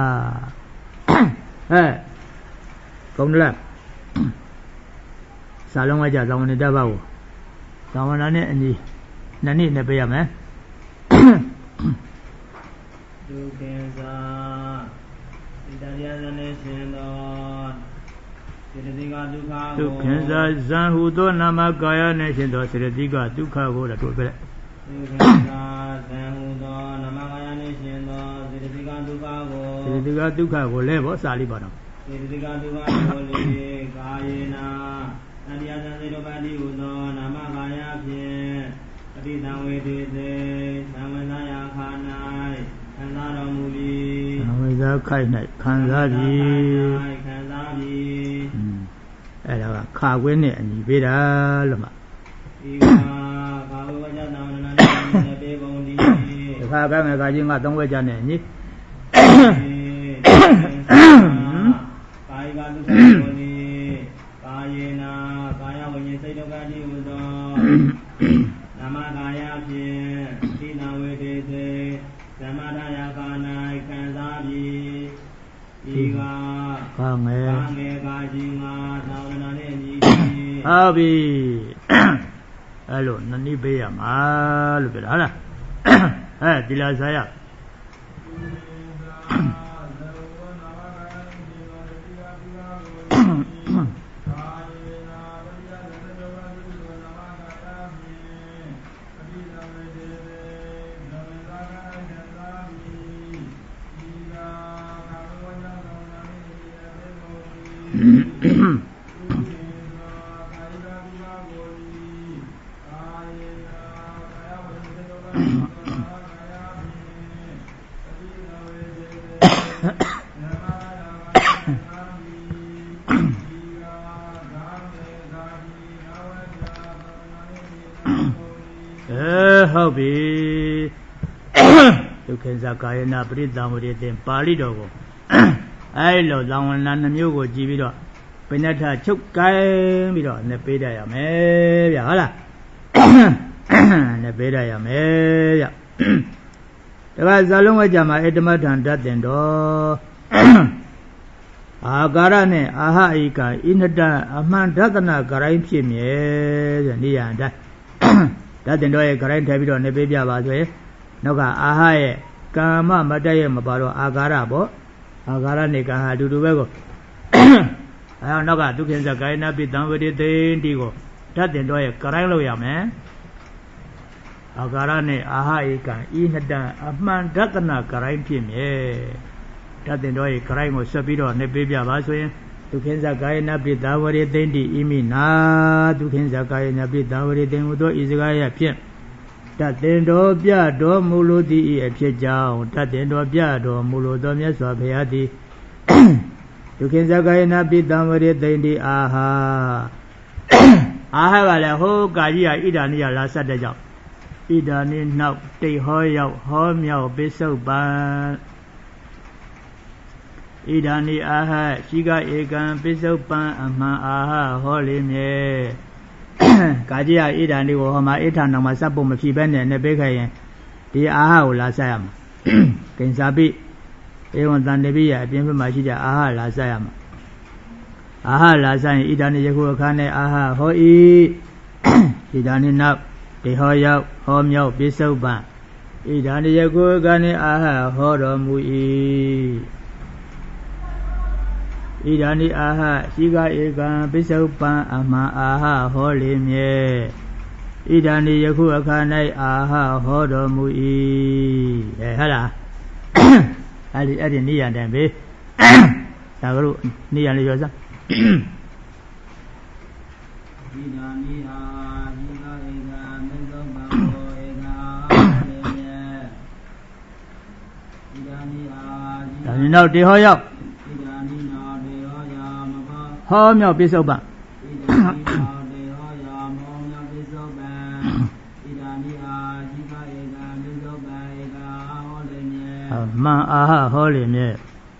ကုံလားစာလုံးဝကြသံဝဏိတဘကိုသံဝဏနဲ့အညီနှစ်နှစ်နဲ့ပေးရမယ်
ဒုက္ခိသဣတရိယဇနေရှင်သောစေတသိကဒုက္ခကို
ဒုက္ခိသဇံဟုသောနာမကာယနဲ့ရှင်သောစေတသိကဒုက္ခကိုလည်းတို့ပြလိုက်
ဒုက္ခိသဇံဟုသောနာမကာယနဲ့ရှင်သောစေတသိကဒုက္ခကို
စေတသိကဒုက္ခကိုလည်းပေါ့စာလေးပါတော့
စေတသိကဒုက္ခကိုလည်းကာယေနာတဏှာဇံစေတောပါတိဟုသောနာမကာယဖြင့်ပဋိသင်္ဝေတေသေသံဝေသယာခာ၌ခံစားတော်မူပြီ
သံဝေသခိုက်၌ခံစားပြီ
ခံစားပြီ
အဲ့ဒါကခါခွင်းနဲ့အညီပေးတာလို့မှ
ဒီကခါဝေဝကြနာဝနာနဲ့ပေးကုန်သည်
ဒီခါကငယ်ကချင်းကသုံးဝဲကြနဲ့အညီ
ကာယကဒုက္ခကိုလေကာယေနာကာယဝိညာဉ်စိတ်ဒုက္ခတိဟုသောနာမကာယဖြင့်သီနာဝေတေသေသမထယာကာ၌ခံစားပြီဒီက
ငယ်
ကာကြီးငါသာဝနာနဲ့ညီ
ဟုတ်ပြီအဲ့လိုနည်းပေးရမှာလို့ပြောတာဟုတ်လားဒီလားစားရဟုတ်ပြီဒုက္ခိသကာယနာပရိသင်္ဝေတေပါဠိတော်ကိုအဲ့လိုသံဝဏနှမျိုးကိုကြည်ပြီးတော့ပိဏ္ဍထချုပ်ကိုင်းပြီးတော့နဲ့ပေးတတ်ရမယ်ဗျဟုတ်လားနဲ့ပေးတတ်ရမယ်ဗျဒါကဇာလုံးဝကြမှာဧတမထံတတ်တင်တော်အာကာရနဲ့အာဟအိကဣနတအမှန်ဒသနာကရိုင်းဖြစ်မြဲဆိုနေရန်တိုင်းတတ်တင်တော်ရဲ့ကရိုင်းထည့်ပြီးတော့နေပေးပြပါဆိုရင်နောက်ကအာဟရဲ့ကာမမတရဲ့မပါတော့အာကာရပေါ့အာကာရနဲ့ကာဟာအတူတူပဲကိုအဲနောက်ကဒုက္ခဇကာယနာပိတံဝတိသိတိကိုဓာတ်တင်တော့ရဲ့ကရိုင်းလို့ရမယ်အာကာရနဲ့အာဟဧကံဤနှစ်တန်အမှန်ဒသနာကရိုင်းဖြစ်မြဲဓာတ်တင်တော့ရဲ့ကရိုင်းကိုဆက်ပြီးတော့နှစ်ပေးပြပါဆိုရင်ဒုက္ခဇကာယနာပိတံဝတိသိတိဤမိနာဒုက္ခဇကာယနာပိတံဝတိသိဟုသောဤစကားရဖြင့်တတ်တင်တော်ပြတော်မူလိုသည့်ဤအဖြစ်ကြောင့်တတ်တင်တော်ပြတော်မူလိုသောမြတ်စွာဘုရားသည်ဒုက္ခဇကာယနာပိတံဝတိသိတိအာဟာအာဟာကလည်းဟိုကာကြီးဟာဣဒာနိယလာဆက်တဲ့ကြောင့်ဣဒာနိနောက်တိတ်ဟောရောက်ဟောမြောက်ပိစုပန်ဣဒာနိအာဟရှိကဧကံပိစုပန်အမှန်အာဟဟောလိမြဲကာကြီးဟာဣဒာနိကိုဟောမှာဣထာနောင်မှာစပ်ဖို့မဖြစ်ဘဲနဲ့ပေးခဲ့ရင်ဒီအာဟကိုလာဆက်ရမှာကိဉ္စာပိဧဝံတန်တပိယအပြင်ဘက်မှာရှိတဲ့အာဟလာဆက်ရမှာအာဟလာဆက်ရင်ဣဒာနိယခုအခါနဲ့အာဟဟောဤဣဒာနိနောက်တေဟောရောက်ဟောမြောက်ပိစုပန်ဣဒာနိယခုအခါနဲ့အာဟဟောတော်မူ၏ဣဒာနိအာဟရှိကဧကံပိစုပန်အမှန်အာဟဟောလိမြဲဣဒာနိယခုအခါ၌အာဟဟောတော်မူ၏ဟုတ်လားအဲ့ဒီနိယံတန်ပဲဒါကလို့နိယံလေးပြောစမ်းဣဒာနိအာရှိကဧကံပိစုပန်ဟောဧကံဟောလိမြဲဣဒာနိအာဒါniနောက်တေဟောရောက်ဟောမြောက်ပိစုပန်မှန်အာဟဟောလိမြဲ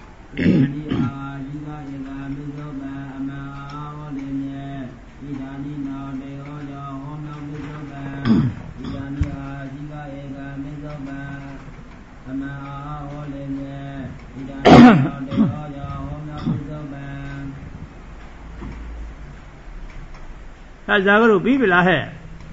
ဇာကရုပြီးပြီလားဟဲ့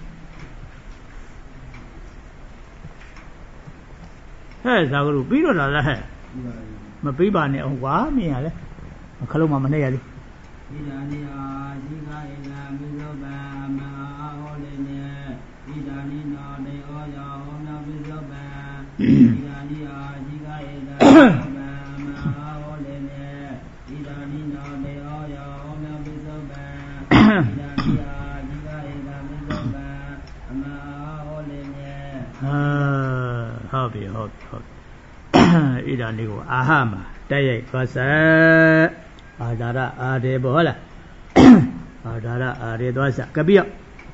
ဇာကရုပြီးတော့လားဟဲ့မပြီးပါနဲ့အောင်ကွာမင်းရလဲခလုံးမှမနဲ့ရလေဣဒာနိအာရှိကဧကံပိစုပန်အမှန်အာဟောလိမြဲဣဒာနိနောတေဩယောဟောမြောက်ပိစုပန်ဣဒာနိအာရှိကဧကံပိစုပန်အမှန်အာဟောလိမြဲဣဒာနိနောတေဩယောဟောမြောက်ပိစုပန်ဣဒာနိအာဟုတ်ပြီဣဒာနိကိုအာဟမှာတက်ရိုက်သွားဆက်အာဒါရအာရေဘောဟုတ်လားအာဒါရအာရေသွားဆက်ကပြည့်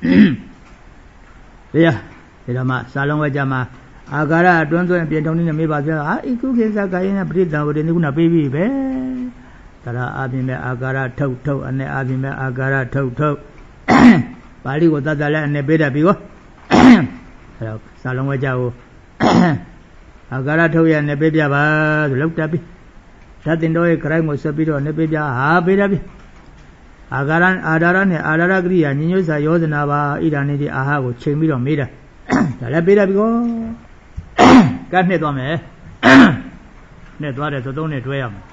တရားဒါမှစာလုံးဝကြမှာအာကာရအတွင်းသွင်းပြင်ထုံနေမေးပါပြောဟာဣကုခေသကာယနဲ့ပရိသံဝတိနိကုဏပေးပြီပဲဒါရအာပြင်မဲ့အာကာရထုတ်အနေအာပြင်မဲ့အာကာရထုတ်ပါဠိကိုသတ်တယ်လည်းအနေပေးတတ်ပြီကောအဲတော့စာလုံးဝကြကိုအာကာရထုတ်ရနေပေးပြပါဆိုလောက်တက်ပြီဓာတ်တင်တော်ရဲ့ခရိုင်းကိုဆက်ပြီးတော့နေပေးပြဟာပေးတတ်ပြီအာကာရအာဒါရနဲ့အာဒါရကရိယာညညွတ်စာယောဇနာပါဣဒာနိတိအာဟကိုချိန်ပြီးတော့မေးတာဒါလည်းပေးတတ်ပြီကောကတ်နှစ်သွားမယ်နှစ်သွားတယ်ဆိုသုံးနှစ်တွဲရမယ်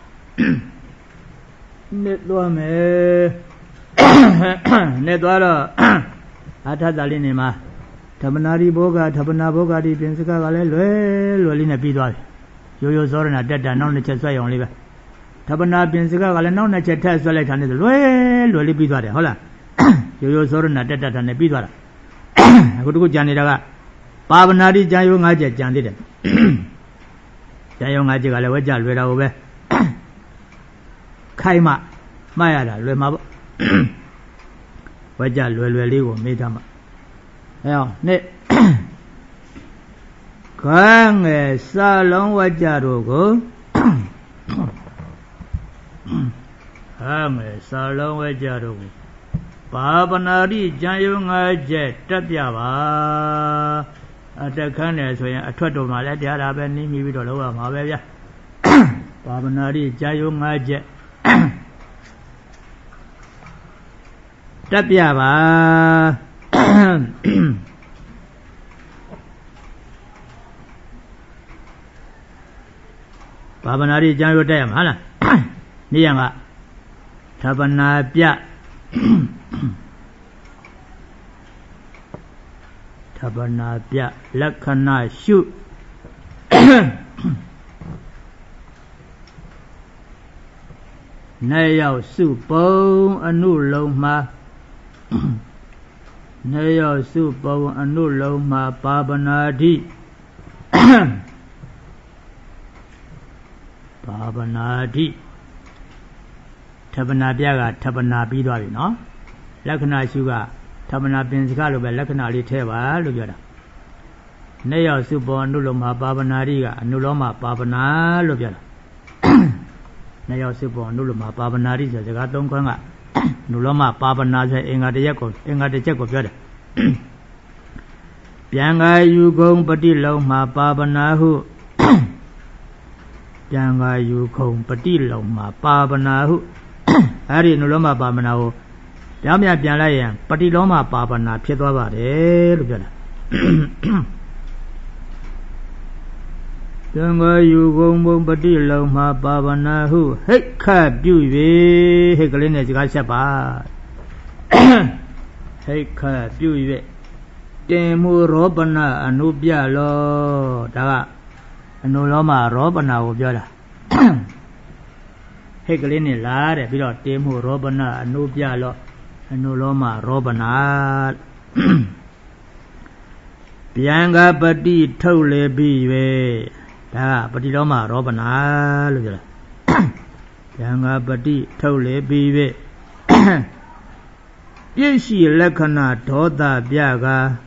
နှစ်သွားမယ်နှစ်သွားတော့အာထတာလေးနေမှာဓမ္မနာရီဘောဂဓမ္မနာဘောဂတိပြင်စကားကလည်းလွယ်လေးနဲ့ပြီးသွားတယ်ရိုးရိုးစောရဏတက်တာနောက်နှစ်ချက်ဆွဲအောင်လေးပဲဓမ္မနာပြင်စကားကလည်းနောက်နှစ်ချက်ထပ်ဆွဲလိုက်တာနဲ့လွယ်လေးပြီးသွားတယ်ဟုတ်လားရိုးရိုးစောရဏတက်တာနဲ့ပြီးသွားတာအခုတခုကြံနေတာကပါဝနာတိကြံရိုး၅ချက်ကြံသေးတယ်ကြံရိုး၅ချက်ကလည်းဝဲကြလွယ်တာကိုပဲခိုင်မှမှတ်ရတာလွယ်မှာပေါ့ဝဲကြလွယ်လေးကိုမေးထားမှာအဲအောင်နှစ်ခေါင်းငယ်စာလုံးဝကြတို့ကိုခေါင်းငယ်စာလုံးဝကြတို့ကိုပါပနာတိကြံယုံ၅ချက်တက်ပြပါအတက်ခန်းတယ်ဆိုရင်အထွက်တော်မှာလည်းတရားတာပဲနှီးမိပြီးတော့လောက်ရမှာပဲဗျာပါပနာတိကြံယုံ၅ချက်တက်ပြပါဘာဝနာရီကျမ်းရွတ်တက်ရမှာဟုတ်လားနေရကထပနာပြထပနာပြလက္ခဏာရှုနေရောက်စုပုံအနုလုံးမှာနေရောက်စုပုံအနုလုံးမှာပါပနာတိပါပနာတိထပနာပြကထပနာပြီးသွားပြီနော်လက္ခဏာရှုကထပနာပင်စကလိုပဲလက္ခဏာလေးထည့်ပါလို့ပြောတာနေရောက်စုပုံအနုလုံးမှာပါပနာတိကအနုလုံးမှာပါပနာလို့ပြောတာနေရောက်စုပုံအနုလုံးမှာပါပနာတိဆိုစကားသုံးခွန်းကနုလုံးမှာပါပနာဆိုအင်္ဂါတစ်ချက်ကိုပြောတယ်ပြန်ကာယူကုံပฏิလုံးမှာပါပနာဟုပြန်ကာယူခုံပฏิလုံးမှာပါပနာဟုအဲ့ဒီနုလုံးမှာပါပနာကိုပြောင်းပြန်လိုက်ရင်ပฏิလုံးမှာပါပနာဖြစ်သွားပါတယ်လို့ပြောတာပြန်ကာယူကုံဘုံပฏิလုံးမှာပါပနာဟုဟိတ်ခပြု၍ဟိတ်ကလေးနဲ့စကားဆက်ပါဟိတ်ခပြု၍တင်မှုရောပနာအနုပြလောဒါကအနုလောမရောပနာကိုပြောတာဟိတ်ကလေးနဲ့လာတဲ့ပြီးတော့တင်မှုရောပနာအနုပြလောအနုလောမရောပနာပြန်ကပတိထုတ်လေပြီး၍ဒါကပတိလောမရောပနာလို့ပြောတာပြန်ကပတိထုတ်လေပြီး၍ပြည့်ရှိလက္ခဏာဒေါသပြက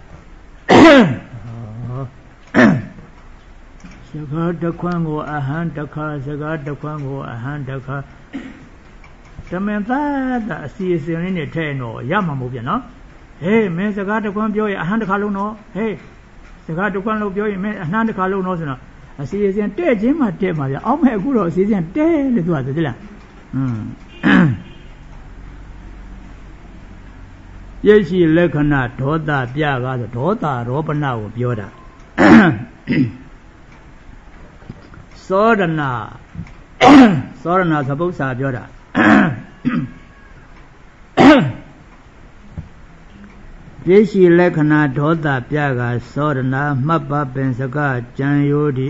စကားတခွန်းကိုအဟံတခါစကားတခွန်းကိုအဟံတခါတမင်သားတာအစီအစဉ်လေးနဲ့ထဲ့တော့ရမှာမဟုတ်ပြန်နော်ဟေးမင်းစကားတခွန်းပြောရင်အဟံတခါလုံးတော့ဟေးစကားတခွန်းလို့ပြောရင်မင်းအနှမ်းတခါလုံးတော့ဆိုတော့အစီအစဉ်တဲ့ချင်းမှတဲ့မှာဗျအောက်မဲ့အခုတော့အစီအစဉ်တဲ့လို့ပြောတယ်လားပြည့်ရှိလက္ခဏာဒေါသပြကားဆိုဒေါသရောပနကိုပြောတာသောရဏသပု္ပ္ပာပြောတာပြည့်ရှိလက္ခဏာဒေါသပြကားသောရဏမှတ်ပါပင်စကကြံရိုးဒီ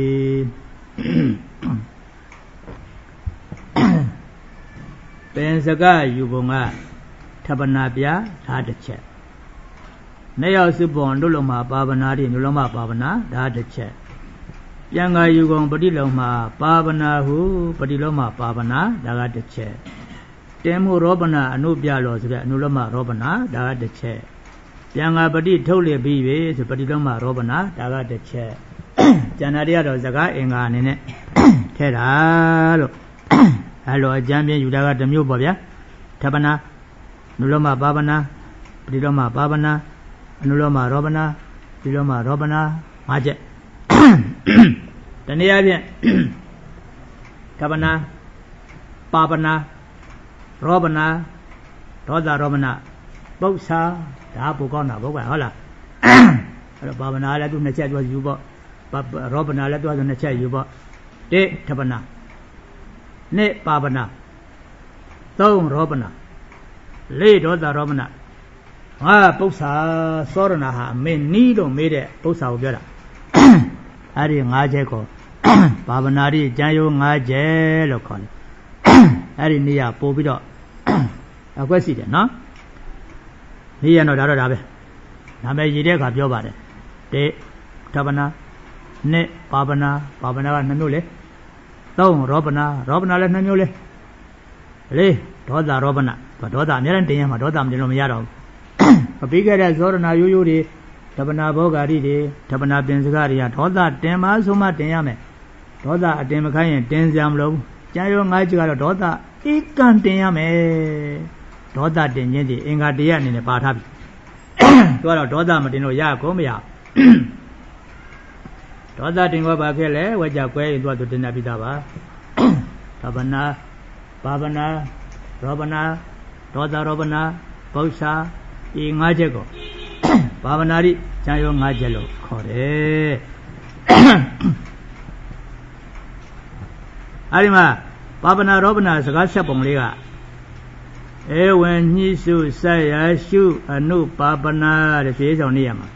ပင်စကယူပုံကထပနာပြဒါတစ်ချက်နေရောက်စုပုံတို့လုံးမှာပါပနာတိမျိုးလုံးမှာပါပနာဒါတစ်ချက်ပြန်ကာယူကုန်ပฏิလုံးမှာပါပနာဟုပฏิလုံးမှာပါပနာဒါကတစ်ချက်တင်မှုရောပနာအနုပြလောဆိုတဲ့အနုလုံးမှာရောပနာဒါကတစ်ချက်ပြန်ကာပฏิထုတ်လေပြီးပြီဆိုပฏิလုံးမှာရောပနာဒါကတစ်ချက်ကျန်တာတွေကတော့စကားအင်္ဂါအနေနဲ့ထဲတာလို့အဲ့လိုအကျမ်းပြယူတာကတစ်မျိုးပေါ့ဗျာထပနာနုလောမပါပနာပฏิလောမပါပနာအနုလောမရောပနာပฏิလောမရောပနာ၅ချက်တနည်းအားဖြင့်ထပနာပါပနာရောပနာဒေါသရောပနာပု္ပ္ပာဒါပိုကောင်းတာပေါ့ကွာဟုတ်လားအဲ့တော့ပါပနာလည်းသူနှစ်ချက်သူယူပေါ့ရောပနာလည်းသူနှစ်ချက်ယူပေါ့တစ်ထပနာနှစ်ပါပနာသုံးရောပနာလေးဒေါသရောမနငါပု္ပ္ပာသောရဏဟာအမင်းနီးလို့မေးတဲ့ပု္ပ္ပာကိုပြောတာအဲ့ဒီ၅ချက်ကိုဘာဝနာတိကျမ်းယုံ၅ချက်လို့ခေါ်တယ်အဲ့ဒီနေရာပို့ပြီးတော့အကွက်စီတယ်နော်နေရတော့ဒါပဲနာမည်ရည်တဲ့အခါပြောပါတယ်တေထပနာနှစ်ပါပနာက2မျိုးလေသုံးရောပနာလည်း2မျိုးလေလေးဒေါသရောပနာဒေါသအများနဲ့တင်ရမှာဒေါသမတင်လို့မရတော့ဘူးပြီးခဲ့တဲ့ဇောရဏရိုးရိုးတွေထပနာဘောဂါရီတွေထပနာပင်စကားတွေကဒေါသတင်ပါဆိုမှတင်ရမယ်ဒေါသအတင်မခိုင်းရင်တင်စရာမလိုဘူးကျန်ရော၅ချက်ကတော့ဒေါသဧကံတင်ရမယ်ဒေါသတင်ခြင်းဒီအင်္ဂါတရားအနေနဲ့ပါထားပြီသူကတော့ဒေါသမတင်လို့ရကုန်မရဒေါသတင်ကောပါခဲ့လေဝကြကွဲရင်သူကသူတင်နေပြီးသားပါထပနာပါပနာရောပနာဒေါသရောပနာပု္ပ္ပာဒီ၅ချက်ကိုဘာဝနာတိကျမ်းရော၅ချက်လို့ခေါ်တယ်အဲ့ဒီမှာပါပနာရောပနာစကားဆက်ပုံလေးကဧဝံညှိစုဆက်ရရှုအနုပါပနာတဲ့ဖြေဆောင်နေရမှာ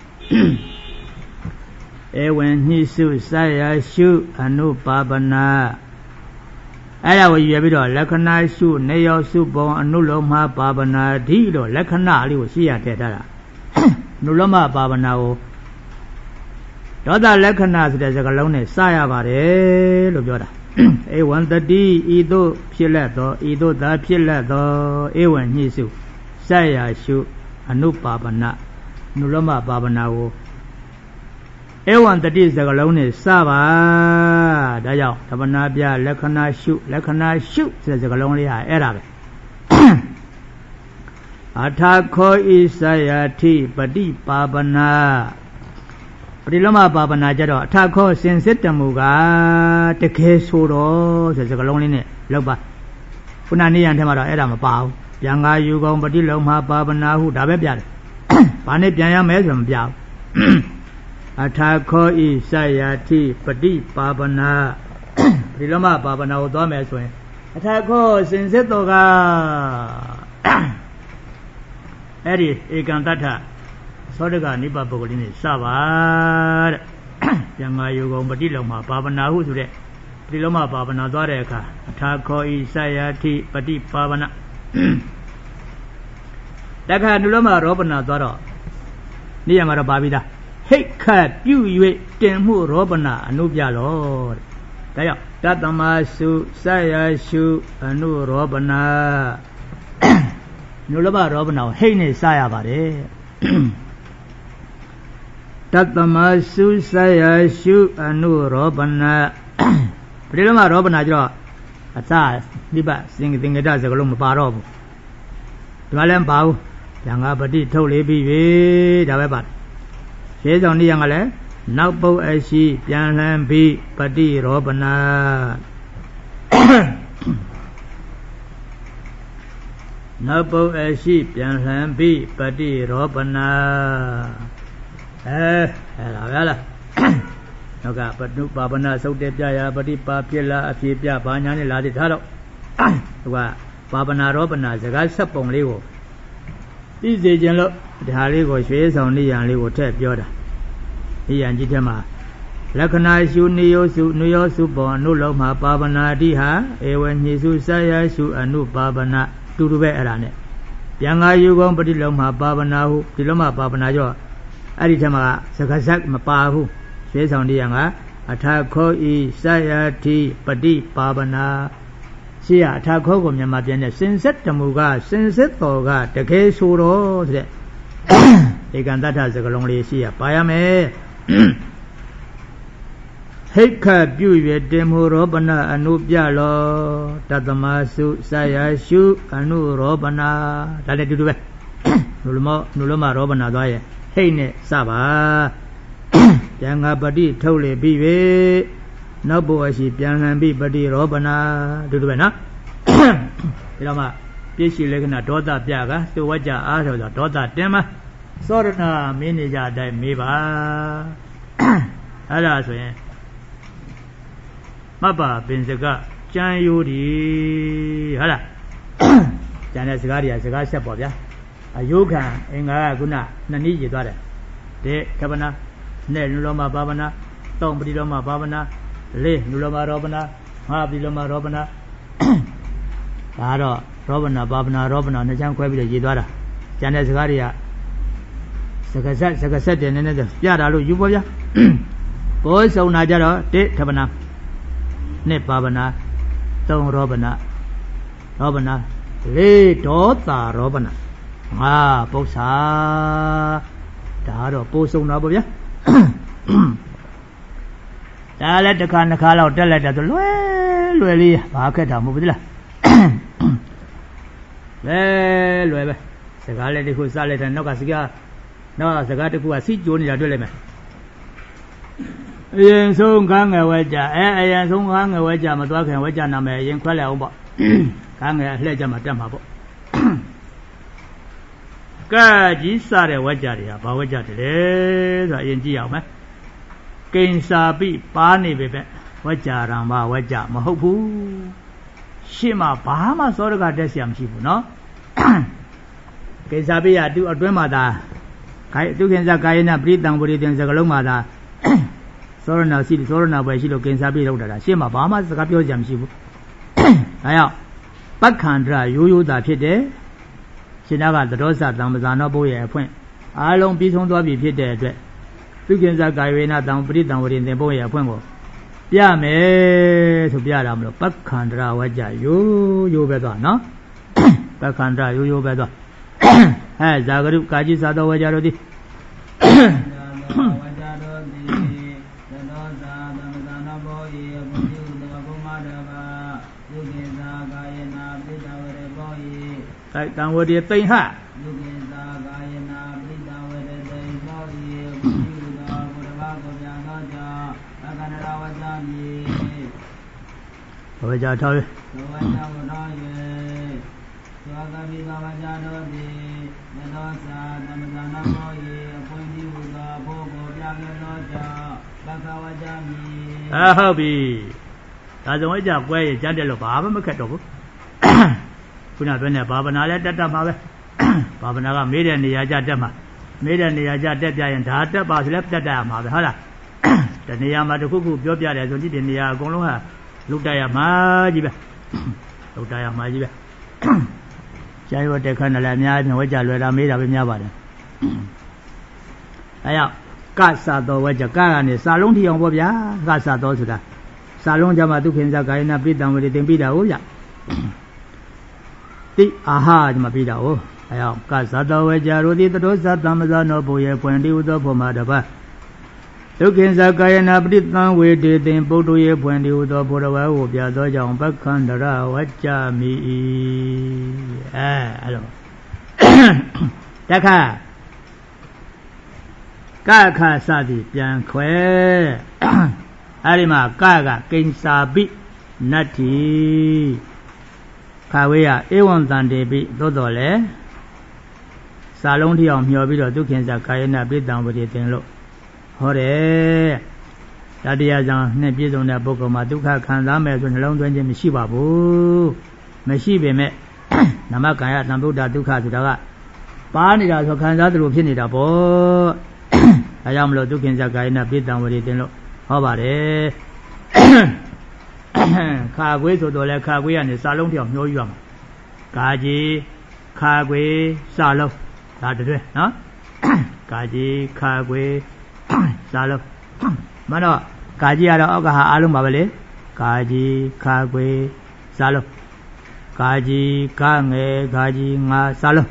ဧဝံညှိစုဆက်ရရှုအနုပါပနာအဲ့ဒါကိုရွေပြီးတော့လက္ခဏာရှုနေရောစုပုံအနုလောမပါပနာဒီတော့လက္ခဏာလေးကိုရှင်းရထည့်ထားတာအနုလောမပါပနာကိုဒေါသလက္ခဏာဆိုတဲ့စကားလုံးနဲ့စရပါတယ်လို့ပြောတာဧဝံတတိဤသို့ဖြစ်လက်သောဤသို့သာဖြစ်လက်သောဧဝံညှိစုဆက်ရရှုအနုပါပနာအနုလောမပါပနာကိုဧဝံတတိစကားလုံးနဲ့စပါဒါကြောင့်ဓမ္မနာပြလက္ခဏာရှုလက္ခဏာရှုဆိုတဲ့စကားလုံးလေးဟာအဲ့ဒါပဲအထာခောဣသယတိပฏิပါပနာပရိလောမပါပနာကြတော့အထာခောစင်စစ်တမှုကတကယ်ဆိုတော့ဆိုတဲ့စကားလုံးလေးနဲ့လောက်ပါခုနနေရန်ထဲမှာတော့အဲ့ဒါမပါဘူးပြန်ငါယူကုန်ပฏิလောမပါပနာဟုဒါပဲပြတယ်ဘာနဲ့ပြန်ရမဲဆိုမပြဘူးအထာခောဣသယတိပฏิပါပနာပရိလောမပါပနာကိုသွားမယ်ဆိုရင်အထာခောစင်စစ်တော်ကအဲ့ဒီဧကံတထသောတကနိဗ္ဗာန်ပုဂ္ဂလိနဲ့စပါတဲ့ပြန်ငါယူကုန်ပฏิလောမပါပနာဟုဆိုတဲ့ပฏิလောမပါပနာသွားတဲ့အခါအထာခောဣသယတိပฏิပါပနာတခါနုလောမရောပနာသွားတော့နေရာမှာတော့ပါပြီသားဟိတ်ခတ်ပြု၍တင်မှုရောပနာအနုပြလောတဲ့ဒါကြောင့်တတမစုဆက်ရရှုအနုရောပနာနုလဘရောပနာကိုဟိတ်နဲ့စရပါတယ်တတမစုဆက်ရရှုအနုရောပနာပရိလမရောပနာကျတော့အစနိဗ္ဗာန်စင်သင်္ကေတစကလုံးမပါတော့ဘူးဒီမှာလည်းမပါဘူးညာငါပฏิထုတ်လေးပြီးပြီဒါပဲပါတယ်ရှေးဆောင်နေရံကလည်းနောက်ပုတ်အရှိပြန်လှန်ပြီးပฏิရောပနာနောက်ပုတ်အရှိပြန်လှန်ပြီးပฏิရောပနာအဲ့ဒါပဲလားနောက်ကပတုပါပနာသုတ်တဲ့ပြရာပฏิပါဖြစ်လာအဖြစ်ပြဘာညာနဲ့လာတဲ့ထားတော့သူကပါပနာရောပနာစကားဆက်ပုံလေးကိုသိစေခြင်းလို့ဒါလေးကိုရွှေဆောင်နေရန်လေးကိုထည့်ပြောတာနေရန်ကြီးထဲမှာလက္ခဏာရှုနိယောစုနုယောစုပေါ်အနုလုံးမှာပါပနာတိဟာဧဝညှိစုဆက်ရရှုအနုပါပနာတူတူပဲအဲ့ဒါနဲ့ပြန်ငါယူကုန်ပฏิလုံးမှာပါပနာဟုဒီလုံးမှာပါပနာကြောအဲ့ဒီထဲမှာစကားဆက်မပါဘူးရွှေဆောင်နေရန်ကအထာခောဤဆက်ရတိပฏิပါပနာရှိရအထာခောကိုမြန်မာပြန်တဲ့စင်စစ်တမှုကစင်စစ်တော်ကတကယ်ဆိုတော့တဲ့ဧကံတထစကလုံးလေးရှိရပါရမယ်ဟိတ်ခပြု၍တင်မှုရောပနာအနုပြလောတတမစုဆက်ရရှုအနုရောပနာဒါလည်းတူတူပဲနုလမရောပနာသွားရဲ့ဟိတ်နဲ့စပါပြန်ငါပฏิထုတ်လေပြီးပြီနောက်ဘုအရှိပြန်လှန်ပြီးပฏิရောပနာတူတူပဲနော်ဒီတော့မှပြည့်ရှိလက္ခဏာဒေါသပြကသုဝကြအားဆိုတော့ဒေါသတင်မှာသောရဏမင်းနေကြအတိုင်းမေးပါအဲ့ဒါဆိုရင်မပ္ပပင်စကကြံယိုဒီဟုတ်လားကြံတဲ့စကားတွေကစကားဆက်ပေါ့ဗျာအယုခံအင်္ဂါကခုနနှစ်နည်းရည်သွားတယ်တဲ့ကပနာနဲ့နုလောမပါပနာသုံးပฏิလောမပါပနာလေးနုလောမရောပနာငါပฏิလောမရောပနာဒါတော့ရောပနာပါပနာရောပနာနှစ်ချမ်းခွဲပြီးတော့ရည်သွားတာကျန်တဲ့စကားတွေကစကားဆက်တယ်နည်းနည်းပြတာလို့ယူပေါ့ဗျာဘောစုံနာကြတော့တစ်ထပနာနှစ်ပါပနာသုံးရောပနာလေးဒေါသရောပနာငါပု္ပ္ပာဒါတော့ပိုးစုံတာပေါ့ဗျာဒါလည်းတစ်ခါနှစ်ခါလောက်တက်လိုက်တာဆိုလွယ်လေးဘာခက်တာမဟုတ်ဘူးလားလွယ်ပဲစကားလေးတစ်ခုစလိုက်တယ်နောက်ကစကားတစ်ခုကစီးကြိုးနေတာတွေ့လိုက်မယ်အရင်ဆုံးကားငယ်ဝဲကြအရင်ဆုံးကားငယ်ဝဲကြမသွားခင်ဝဲကြနာမယ်အရင်ခွဲလိုက်အောင်ပေါ့ကားငယ်အလှည့်ကြမှာတက်မှာပေါ့ကဲကြီးစားတဲ့ဝဲကြတွေဟာဘာဝဲကြတယ်လဲဆိုတော့အရင်ကြည့်အောင်မယ်ကိဉ္စာပိပါနေပဲ Waja Ramba Waja Mahopu Shima Bahama Sorga Desiam Shibu no Kesabia do a Dwemada Dukenza Gayana Britan Buridan Zagalomada Sorana City Sorana by Shilo Kensabi Roda Shima Bahama Scapio Jam Shibu Aya Bakandra Yuyu da Pide Shinaga the Rosa Damazano Boy Point Along Bison Dobi Pide Dukenza Gayana down Britan within the boy appointment. Piame to Piaram, Bakandra Waja, you better, no? Bakandra, you better. As Zagaru Kaji Sado Wajarodi. Like down what you think, ha? Waja tell you. Hobby. That's the way that way, Jandelo Baba Macato. Puna Bene Babanala Dama Babanaga made in the Yajadama. Made in the Yajadja and Tata, but left the Dama. Hala. The Niyama the Kuku, Jobia, as we did in the Agoloha. Look at Majiba. Look at Majiba. Jai was the kind of Lamia and which I made up in Yavada. Aya, Casado, which a car and a salon to your Bobia, Casado to that. Salon Jamadukin Zagaina beat down with the Bida Oya. The aha, Mabida O. Aya, Casado, which I wrote the Rosa Damazano Boya, Puenti with the Pomadaba. Looking Zakayana Britan we did in Bodoye when you do Bodawa Ubia John Bakandara, Wacha me. Hello. Daka Kaka Sadi, Bianque Arima Kaga, King Sabi, Nati Kawea, Ewan Dandebi, Dodole Salon Tiom, your video, Dukin Zakayana Britan with it in look. Hore Tadia Nepis on the book of Maduka Kandames on the long 20 Mishibabu Meshibe me Namakaya Nambuda Duka to the Panida so Kanda to Pinidabo I am Lodukin Zakaina bit down with it in look. How about it? Kagwe to the Kagwe and the Salon of no yum Kaji Kagwe Salo that's it, huh? Kaji Kagwe Salo Mano Kaji Ogaha Alum Babale Kaji Kagwe Salo Kaji Kange Kaji Nga Salo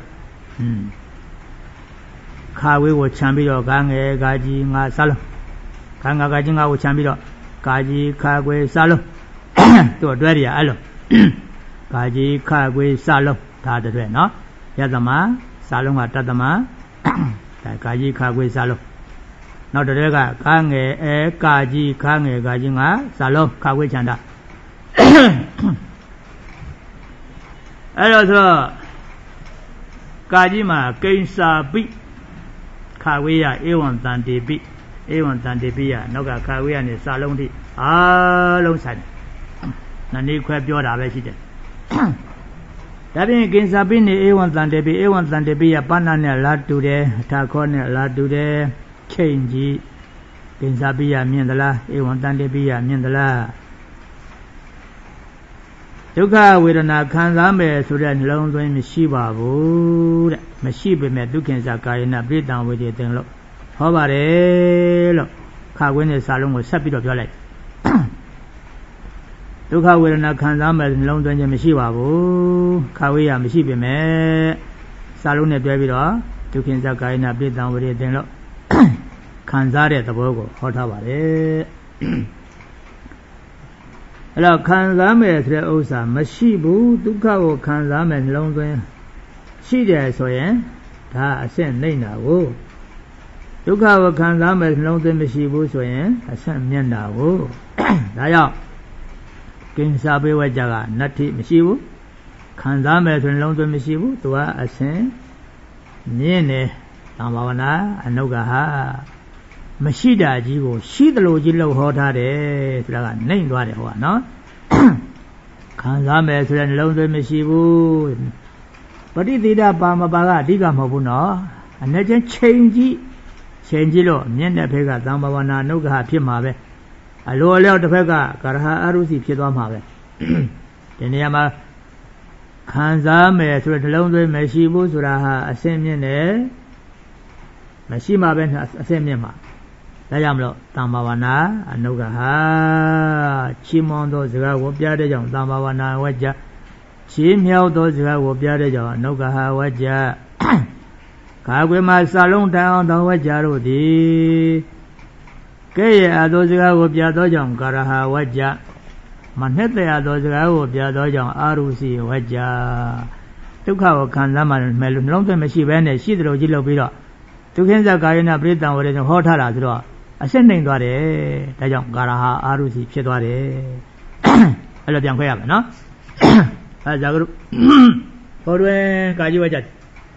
Kawe wo Chambiro Gange Kaji Nga Salo Kanga Kaji Nga wo Chambiro Kaji Kagwe Salo To Dweria Alo Kaji Kagwe Salo Tadre no Yadama Salunga Tadama Kaji Kagwe Salo Now the Rega Kange Kaji Kange Gajinga Salo Kawe Chanda. Also Kajima Kensa B Kawea Ewan Tandebi Ewan Tandebia Noga Kawea and Salon alongside Nani Quabioda Resident. That being Gensabini Ewan Tandebia Banana Lad to the Takon Lad to the Change Gensabia Miandala, Ewan Tandebia Miandala Duka with an Akanzame so that long to Mishiba wood, Mashiba Medukan Zaka in a breed down with it and look. How about it? Look, Kawin Salon was happy of your life. Duka with an Akanzame in long to Mishiba wood, Kawia Mishiba me Salon at Davido, Dukan Zaka in a breed down with it and look. Kanzare the Bogo, hot about it. Hello, Kanzame Osa, Mashibu, Duka, Kanzame, London. She there, so I sent Nina, wo. Duka, Kanzame, London, Mashibu, so I sent Mianda, wo. Daya King Sabi Wajaga, Nati, Mashibu, Kanzame, London, Mashibu, to I sent Nene, Tamawana, and Nogaha. Mashida Jigo, she the Logilo Hotade, named what it was, no? Kanzame and London Meshibu. But it did up Bamabaga, Digamobuno, and then change lo, Nenda Pega, Damawana, Noga, Pimabe. A lower level of Pega, Karaha Arusi, Pidamabe. Then Yama Kanzame, through the London Meshibu, Suraha, a same in Mashima Ben, a same yama. Dayamlo, Tamawana, Anogaha, Chimondo, Zirago, Biadejong, Tamawana, Waja, Chimio, Zirago, Biadejong, Nogaha, Waja, Kagwema Salon down, the Wajarudi, Kaya, Zirago, Biadojong, Karaha, Waja, Manhete, Zirago, Biadojong, Arusi, Waja, Tukao, Kanzaman, Melon, Long time she went, she drove Gilo. Tukenza Gayana Britain was in Hotara. Ascending Dore, Tajam Garaha, Arusi, Chedore. I love young Quaver, no? As a group. Odwe Kajiwajat.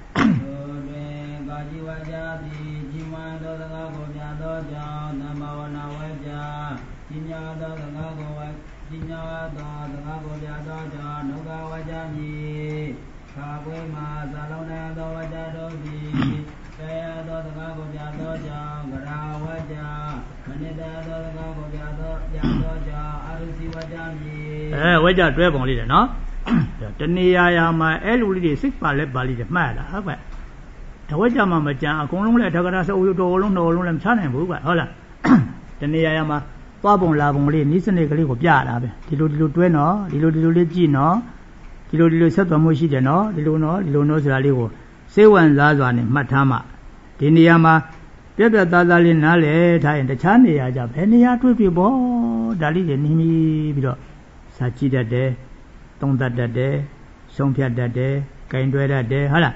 Waja Dragon leader, no? The Niayama Eluli 6 pallet bali the mad. The Wajama Majan, Konga Tagasa, Udo, no, and China, Hola. The Niayama Babon Lavonli, Nissan of Yara, Dilu Dueno, Dilu Gino, Dilu Satomushi, no, Diluno Zaligo, Sewan Zazan, Matama, Diniama, Pepper Dazalin Nale, and the Chania, Japania to be bo, Dali and Himi. Sachi that day, Tonda that day, Sompia that day, Kaindwe that day, Hala.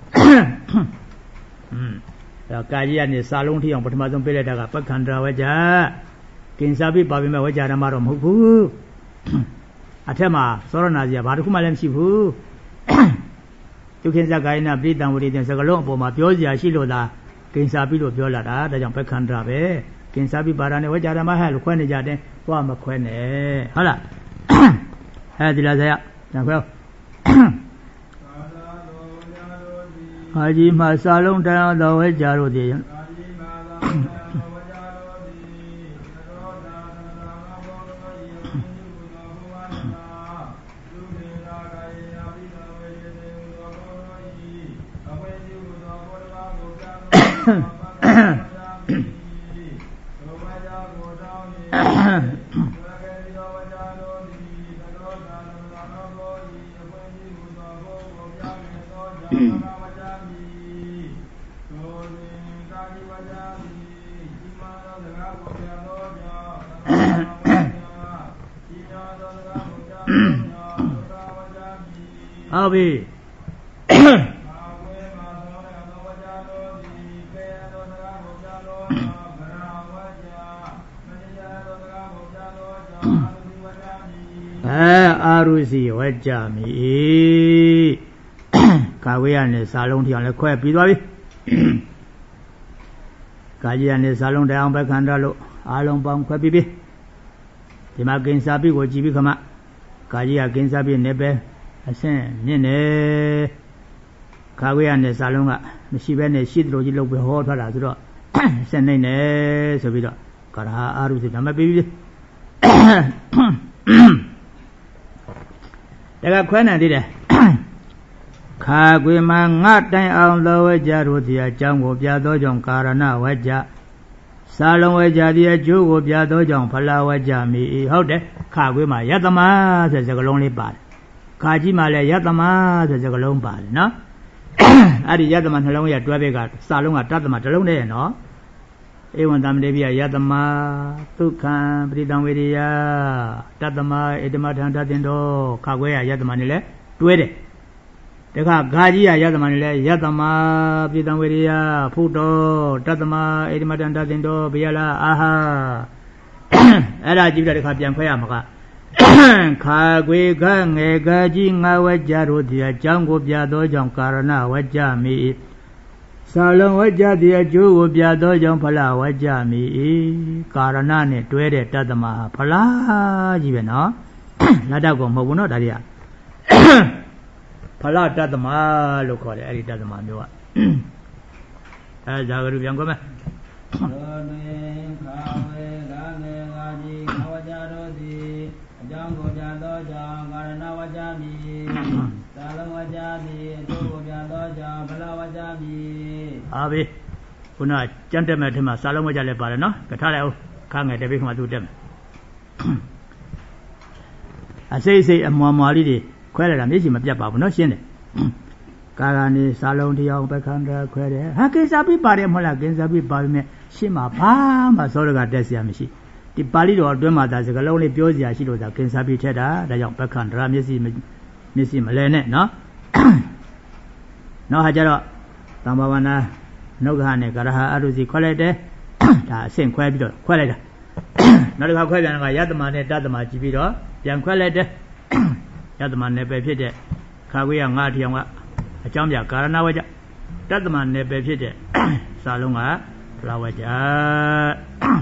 The Kajian is Salon Tion, but Mazon Peleta, Pakandra Waja, Kinsabi, Babima Waja, Marom Hupu, Atema, Soronazia, Barukumalam Shibu, Tukinsa Gaina, bleed down with it and Sagalon, Boma, Piosia, Shiloda, Kinsabi, Viola, the young Pakandra, Kinsabi Barane, Waja, Mahal, Quenijade, Wama Quene, Hala. Had the Lazaya, well. Haji Masalon down the way Jarodi. I'll be Arusi, Wajami Kawian Salon Tion, the Quay Pidavi Kajian Salon down by Kandalo, Along Bang Quabibi. The Makin Sabi was Jibikama Kajia Kinsabi Nebe, a sen, Nene Kawian Salonga, Shibene Shidro, you look behold her as well. Send Nene Sabida, Karaha Arusi, Namabi. They got Quena did it. Kagwiman not down lower Jarudia, Jango Biadojong Karana, Waja Salon Wajadia, Jugo Biadojong, Palawa Jami, how de Kagwima Yatama, there's a lonely bad. Kajimale Yatama, there's a lone bad, no? Adi Yataman Haloya Dwabigat, Salon at Tatamatalone, no? Even them they be a Yatama, Tukan, Bridanwidia, Tatama, Edamatan Tatindo, Kagwea Yatamanile, Twede. The Gaji Yatamanile, Yatama, Bridanwidia, Puto, Tatama, Edamatan Tatindo, Biala, Aha. And I give the Kapian Payamaka. Kagwe Gang, Gaji, Nawajarudia, Jango Biado, Jankarana, Wajami. Salon Waja the Jew Biado John Pala Waja me Karanane Twede Tadama Pala Jivena Ladago Mobuno Daria Pala Tadama look at Eri Tadama Mua as I will be younger. Abi, Puna, gentlemen, Salamaja Parano, Catalo, Kanga, the big one to them. I say, a Mamali, Quella, and Missy Mapia, no sin. Karani, Salon, the young Pecanda, Quella, Hakasabi, Parimola, Genzabi, Palme, Shima, Pama, Sologa, Desiamishi. The Pali or Duma, that's a lonely Piosia, she was a Genzabi Cheddar, the young Pecandra, Missy Malene, no? No, Hajara, Tamavana, Nogane, Garaha, Aruzi, Quality, same quality, quality. Not how quite an Yadaman, Dadama, Jibido, young quality, Yadaman never fit it. Kawia Ngatiama, a Jambia, Karanawaja, Dadman never fit it. Salunga, Flowaja.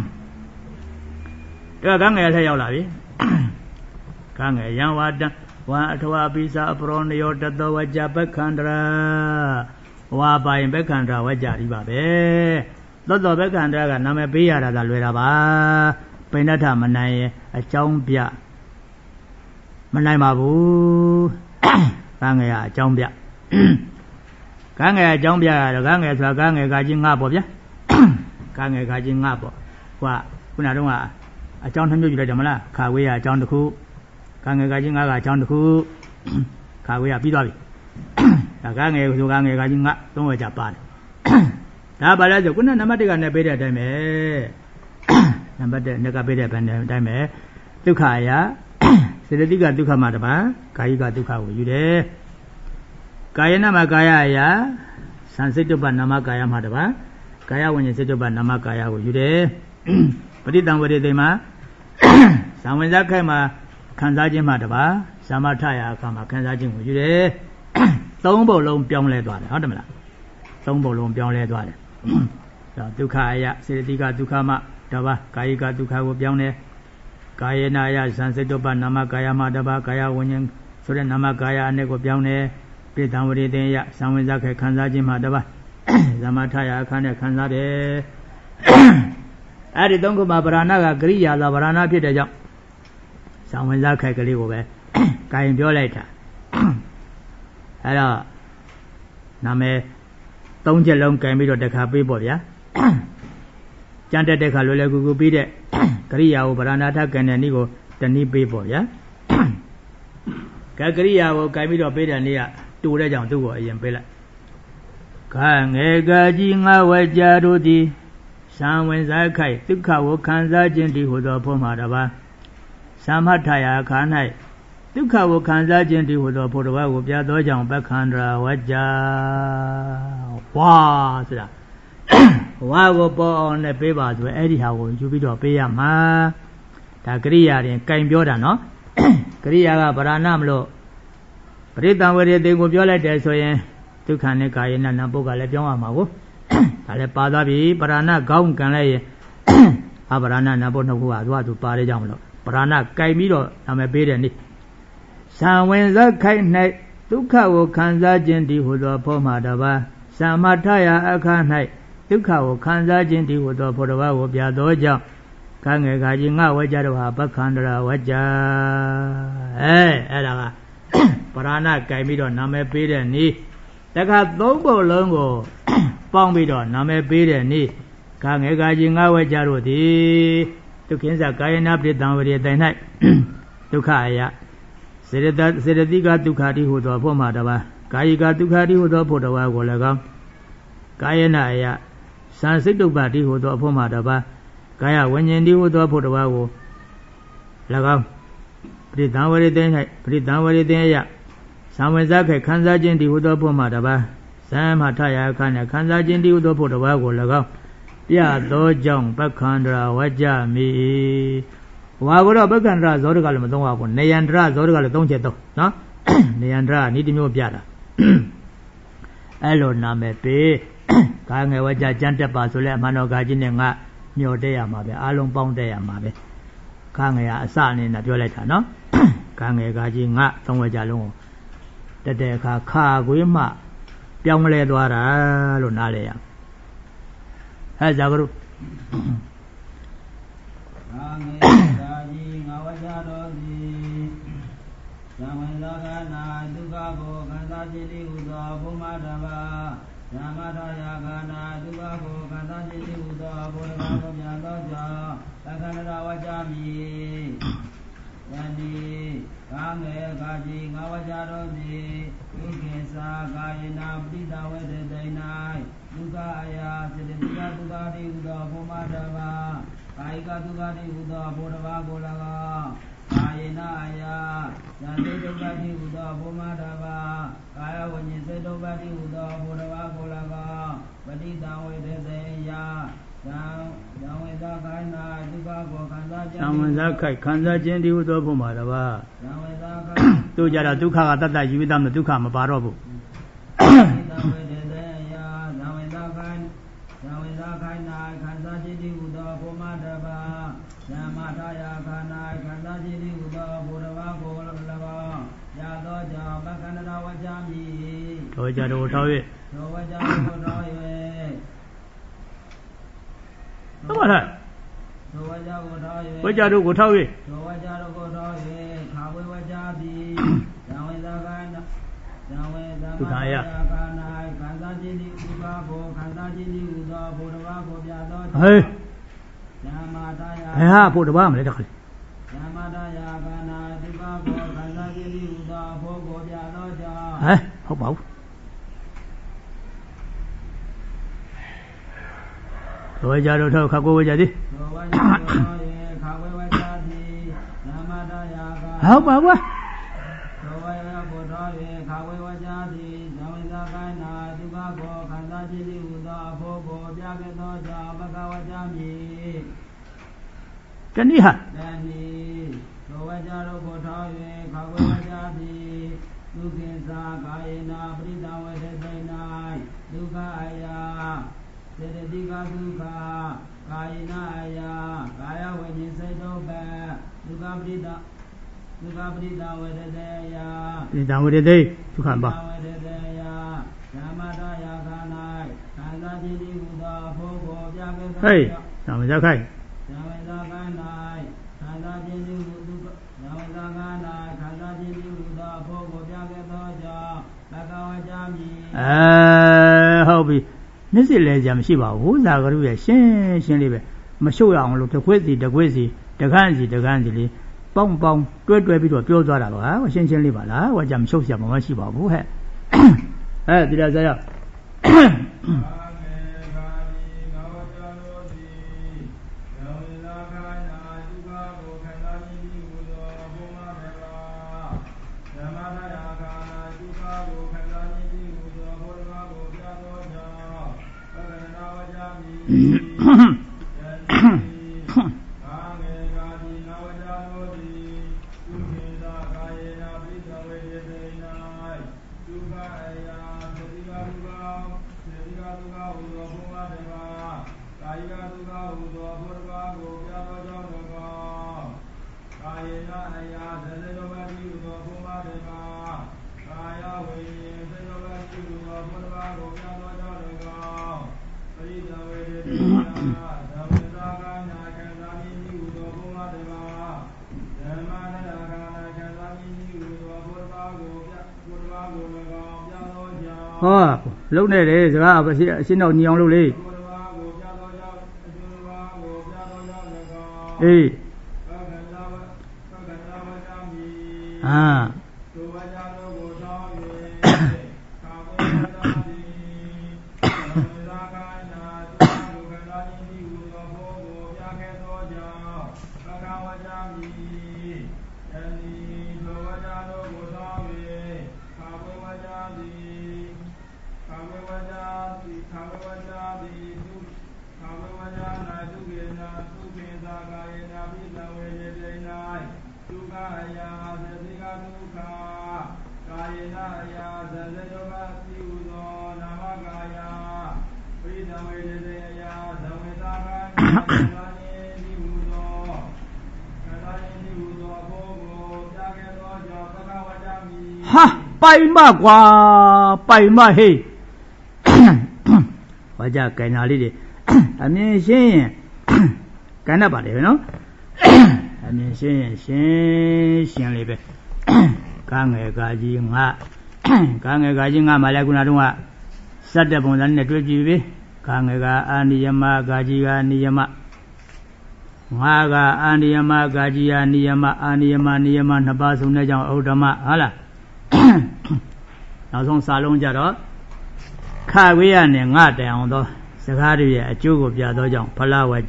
Ganga, Hayalavi, Kanga, Yawada. Wa to bisa upon your Dado Japacandra, Wa by Becandra, Wajari Babe, Dodo Becandra, Name Pia, the Lueraba, Penata Manai, a Chompia Manai Mabu, Kanga, Chompia Kanga, Chompia, the Ganga, Ganga, Gajing up of ya Kanga, Gajing up. Qua, Punadua, a John Hamilton Jamala, Kawea, John the Coup. Kanga Gajinga, John the Coup, Kawea Pidavi. The Ganga, who Ganga Gajinga, don't wait Japan. Tabala, the Kuna Namatica Nebeda Dame, Nambada Negabeda Dame, Dukaya, Sedediga Duka Madaba, Kaiga Duka, you there? Kayana Magaya, Sanseto Banamagaya Madaba, Kaya when you set up Namakaya, you there? Put it down with it, Dema. Someone that came Kanzajin Madaba, Samataya, Kama, Kanzajin, you there? Tombo long beyond Ledward, Adamala. Tombo long beyond Ledward. Dukaya, Sedika Dukama, Dava, Kaiga Duka Bione, Kayanaya, Sanseto Namakaya Madaba, Kaya Winning, Sudan Namakaya, Nego Bione, Pitamuri Dea, Samuel Zaka, Kanzajin Madaba, Samataya, Kana Kanzade. Adi don't go Barana, Gria, La Barana Pita. Someone like a little bit. Kind of later. Hello. Name don't you long came to the Capibo, ya? Chanted the Calula Gugu beat it. Gria, Barana, and a Nigo, the knee people, ya? Gagria will come to bed and near 2 days on 2 a.m. Bella. Kang Egajinga Wajarudi. Someone like I took our Kanza Genti who the Pomadaba. Samataya Kanai. Took our Kanza Genti who the Podova would be a dojan Bakandra Waja. Wow, why will born the papers where anyhow you be to pay a ma? Tagria in Kaimboda, no? Kriya Baranamlo. Britain where they would be like that, so to Kaneka in Naboga Lepion. Ale Padavi, Parana, Gaun Kanay, Abarana, Nabono, who are to Parajamlo, Parana, Kaimiro, I'm a bid and it. Some when the kind night, Tukao Kanza Genti who the Pomadava, Samataya Akanai, Tukao Kanza Genti who the Podava will be a doja, Kanga Gajinga, Wajara, Bakandra, Waja, Ella Parana, Kaimiro, Name bid and it. They got Lobo Longo. Pombido, Name Bid and Knee, Kang Egajinga Wajarudi, to Kinsa Kayan up the down with the night. To Kaya, said that Sedadiga Ducati who the Pomadava, Kaiga Ducati who the Podava Golaga, Kayanaya, Sansitu Bati who the Pomadava, Kaya when you knew the Podava Lagam, pretty down with the night, pretty down with the ya. Someone Zaka Kanza Genti who the Pomadava. Sam Hataya Kana Kanza Genti Udo Podawago Lago. Ya Dojong Bakandra Waja me. Wagora Bakandra Zorgal Madonga, Nayandra Zorgal Doncheto, no? Nayandra, need no piara. Hello, Name P. ကာငယ်ဝကြကြမ်းတက်ပါဆိုလဲအမှန်တော်ကာကြီးနဲ့ငါညှော်တဲ့ရမှာပဲအားလုံးပေါင်းတဲ့ရမှာပဲကာငယ်ကအစအနေနဲ့ပြောလိုက်တာနော်ကာငယ်ကာကြီးငါသုံးဝကြလုံးကိုတက်တဲ့အခါခါခွေးမှပြောင်းလဲသွားတာလို့နားလဲရအဲဒါကလို့
ကာငယ်ကာကြီးငါဝကြတော်စီဇံဝင်သောကနာဒုက္ခကိုခံစားခြင်းဤဟူသောဘုမတဘာဓမ္မထာယခန္ဓာဒုက္ခကိုခံစားခြင်းဤဟူသောဘုရားကိုပြန်သောကြောင့်သက္ကန္တဝကြမိယနေ့ကာငယ်ကာကြီးငါဝကြတော်စီဒုက္ခိသာကာယနာပဋိသဝေတေတိ၌ဒုက္ခအယာစေတသိကဒုက္ခတိဟူသောဘုမတဘာကာယကဒုက္ခတိဟူသောဘုရားကို၎င်းကာယနာအယာဇာတိဒုက္ခတိဟူသောဘုမတဘာကာယဝဉ္ဇစေဒုက္ခတိဟူသောဘုရားကို၎င်းပဋိသဝေတေတိယသံဝေဒခိုင်နာဒုက္ခကိုခံစားခြင်း
သံဝေဒခိုင်ခံစားခြင်းဒီဟူသောဘုမှာတပါ
သံဝေဒခိုင်
တို့ကြတော့ဒုက္ခကတတ်တတ်ယူပြီးသားမဒုက္ခမပါတော့ဘူး
သံဝေတေတိယသံဝေဒခိုင်နာခံစားခြင်းဒီဟူသောဘုမတပါဓမ္မထာယခန္ဓာခံစားခြင်းဒီဟူသောဘုရားကို၎င်းရသောကြောင့်ပက္ခန္တဝကြမိ
တို့ကြတော့ထောက်၍
တို့ဝကြတို့ထောက်၍
ဟုတ်ပါလား
တို့ဝကြကိုထောက်၍
ဝကြတို့ကိုထောက်၍
တို့ဝကြတို့ကိုထောက်၍ခါဝေဝကြသည်ဇံဝေသခိုင်ဇံဝေသမ္မာယခန္ဓာခံစားခြင်းဒီဥပါကိုခံစားခြင်းဒီဟူသောဘုရားကိုပြသော
ဟေး
ဓမ္မထာယ
ဘယ်ဟာဘုရားမလဲတခါ
ဓမ္မထာယခန္ဓာဒုက္ခကိုခံစားခြင်းဒီဟူသောဘုကိုပြသောကြောင့်
ဟဲ့ဟုတ်ပါဘူးတို့ကြတော့ထောက်ခါကိုဝကြသည်
တို့ဝကြတော့ရေခါဝေဝကြသည်ဓမ္မထာယခန္ဓာ
ဟုတ်ပါဘူး
တို့ဝကြကိုတော့ရေခါဝေဝကြသည်ဇံဝေသခိုင်နာဒုက္ခကိုခံစားခြင်းဒီဟူသောဘုကိုပြခဲ့သောကြောင့်ဘဂဝကြမည်
တနည်းဟာ
တနည်းတို့ဝကြတို့ကိုထောက်၍ခါဝေဝကြသည်ဒုက္ခိသာကာယေနာပရိသဝေတေတိ၌ဒုက္ခအယာစေတသိကဒုက္ခကာယေနာအယာကာယဝိညာဉ်စိတ်တို့ပဲဒုက္ခပရိသဝေတေတိယ
ပရိသဝေတေတိဒုက္ခပါ
ဝေတေတိယဓမ္မထာယခန္ဓာခံစားခြင်းဒီဟူသောဘုကိုပြခဲ့သော
ဟေးဓမ္မရောက်ခိုင်
ဓမ္မသာခန္ဓာခံစားခြင်းဒီဟူသောဓမ္မသာခန္ဓာခံစားခြင်းဒီဟူသောဘုကိုပြခဲ့သောကြောင့်ဘဂဝါကြမည်
ဟုတ်ပြီမျက်စိလဲကြမရှိပါဘူးဇာကရုရဲ့ရှင်းလေးပဲမရှုပ်ရအောင်လို့တခွေးစီတခန်းစီလေးပေါင်းတွဲပြီးတော့ပြောသွားတာပါရှင်းလေးပါလားဟောကြမရှုပ်ရမှာမရှိပါဘူးဟဲ့ဒီလားဇာရဟောလုံနေတယ်စကားအရှင်းတော့ညီအောင်လုပ်လေအေး哈，拜嘛瓜，拜嘛嘿，我家该哪里的？俺们先干那把的喏，俺们先里边，干个家己啊，干个家己啊，马来古那种啊，啥子碰上那追剧呗，干个安尼嘛，家己安尼嘛。ငါကအန္တရာမကာကြီးယနိယမအာနိယမနိယမနှစ်ပါးဆုံးတဲ့ကြောင့်ဥဒ္ဓမဟုတ်လားနောက်ဆုံးစာလုံးကြတော့ခဝေးရနဲ့ငါတန်အောင်သောစကားတွေရဲ့အကျိုးကိုပြသောကြောင့်ဖလားဝကြ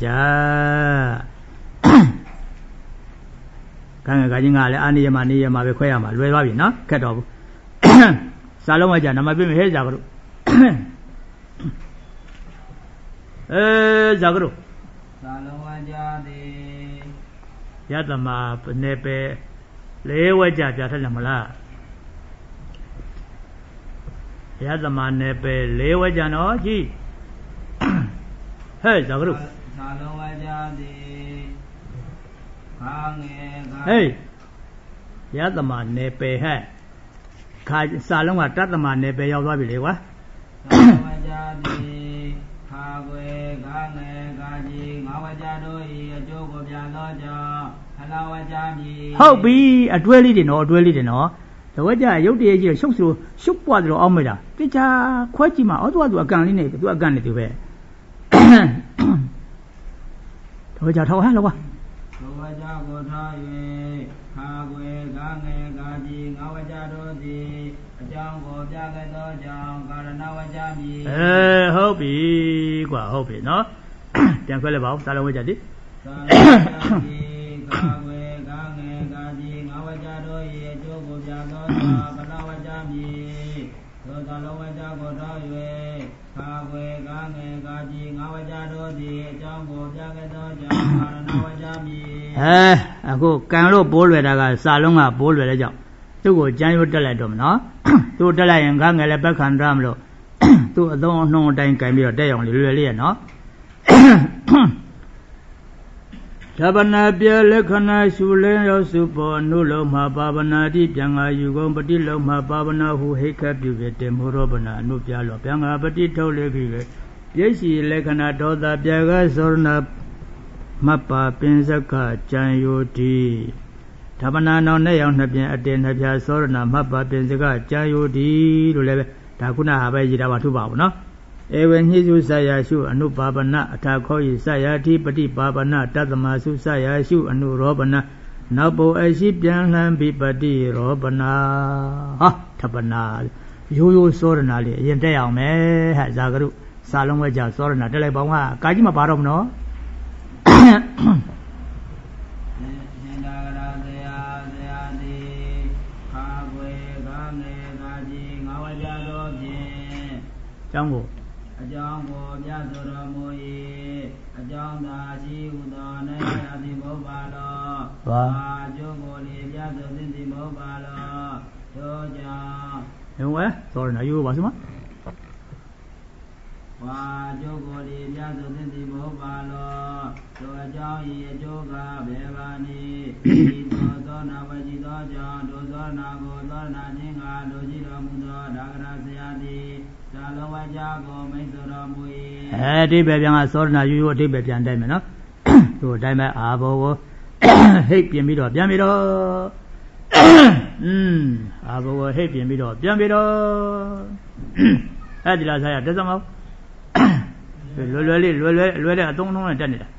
ကံကာကြီးငါလည်းအာနိယမနိယမပဲခွဲရမှာလွယ်သွားပြီနော်ခက်တော့ဘူးစာလုံးဝကြနမပြည့်မဟဲ့ကြကြလို့ကြကြလို့
သာလောဝကြသည်
ယသမနေပဲလေးဝကြပြထက်တယ်မလားယသမနေပဲလေးဝကြနော်ကြည့်ဟဲ့ဇာကရု
သာလောဝကြသည်ခါငယ်ခါ
ဟေးယသမနေပဲဟဲ့ခါစာလုံးကတတ္တမနေပဲရောက်သွားပြီလေကွာ
သာလောဝကြသည်ခါွယ်ခါငယ်ခါကြီးငါဝကြတို့၏အကျိုးကိုပြန်သောကြောင့်ဖလားဝကြမည်
ဟုတ်ပြီအတွဲလေးတွေနော်အတွဲလေးတွေနော်တဝက်ကြရုပ်တည်းကြီးရှုပ်ဆိုရှုပ်ပွားတယ်လို့အောင်းမိတာတခြားခွဲကြည့်မှာသူအကန်လေးနဲ့သူအကန်နဲ့သူပဲတဝက်ကြထောက်ဟဲ့လောကွာ
တဝက်ကြကိုထား၍ခါွယ်ခါငယ်ခါကြီးငါဝကြတို့သည်အကြောင်းကိုပြခဲ့သောကြောင့်ကာရဏဝကြမည်
ဟုတ်ပြီကွာဟုတ်ပြီနော်ပြန်ခွဲလိုက်ပါဦးစာလုံးဝကြသည်
သာလကြီးခါွယ်ခါငယ်ခါကြီးငါဝကြတို့၏အကျိုးကိုပြသောကြောင့်ဖလားဝကြမည်သောသာလုံးဝကြကိုထား၍ခါွယ်ခါငယ်ခါကြီးငါဝကြတို့သည်အကြောင်းကိုပြခဲ့သောကြောင့်ကာရဏဝကြမည်
အခုကံလို့ပိုးလွယ်တာကစာလုံးကပိုးလွယ်တဲ့ကြောင့်သူ့ကိုကြမ်းရွတ်တက်လိုက်တော့မနော်သူ့တက်လိုက်ရင်ခါငယ်လည်းပတ်ခံရမလို့သူ့အသုံးအနှုံးအတိုင်းကင်ပြီးတော့တက်အောင်လွယ်လေးရနော်သဗ္ဗနာပြလက္ခဏာရှုလင်းရောက်စုပေါ်အနုလုံးမှာပါဝနာတိပြန်ငါယူကုန်ပฏิလုံးမှာပါဝနာဟုဟိခပြုပြတေမောရောပနာအနုပြလောပြန်ငါပฏิထုတ်လေးပြီပဲပြည့်စီလက္ခဏာဒေါသပြကသောရဏမပ္ပါပင်စကကြံယိုတိသဗ္ဗနာနောင်နဲ့ရောက်နှစ်ပြင်အတင်နှစ်ဖြာသောရဏမပ္ပါပင်စကကြံယိုတိလို့လည်းပဲဒါခုနဟာပဲရည်တာပါထုပါဘူးနော်ဧဝညိစုဆရာရှုအနုပါပနအထာခောယိဆရာတိပฏิပါပနတတမစုဆရာရှုအနုရောပနနောက်ပိုအရှိပြန်လှမ်းပြီးပฏิရောပနာဟာထပနာရိုးရိုးစောရဏလေးအရင်တက်အောင်မယ်ဟဲ့ဇာကရုစာလုံးဝကြစောရဏတက်လိုက်ပါဦးဟာကာကြီးမပါတော့မနော်ကျောင်းကို
အကြောင်းကိုပြဆိုတော်မူ၏အကြောင်းသာရှိဟုသောနေရသည်မဟုတ်ပါလောဘာအကျိုးကိုလေပြဆိုသည်မဟုတ်ပါလောတို့ကြောင့်
ဟဲ့သောရဏယူပါစမ
ဘာအကျိုးကိုလေပြဆိုသည်မဟုတ်ပါလောတို့အကြောင်း၏အကျိုးကဘယ်ပါနည်းဒီသောနာဝကြည်သောကြောင့်တို့သောနာကိုသောနာခြင်းကလိုကြည်တော်မူသောဒါဂရဆရာသည်သာလောဝကြကိုမိတ်ဆိုတော်မူ၏
အတိပ္ပယ်ပြန်ကသောရဏယူအတိပ္ပယ်ပြန်တိုင်းမယ်နော်သူအတိုင်းပဲအာဘောကိုဟိတ်ပြင်ပြီးတော့ပြန်ပြီးတော့အာဘောကိုဟိတ်ပြင်ပြီးတော့ပြန်ပြီးတော့အဲ့ဒီလားဆရာတက်စမောလွယ်တဲ့အသုံးနဲ့တက်နေတာ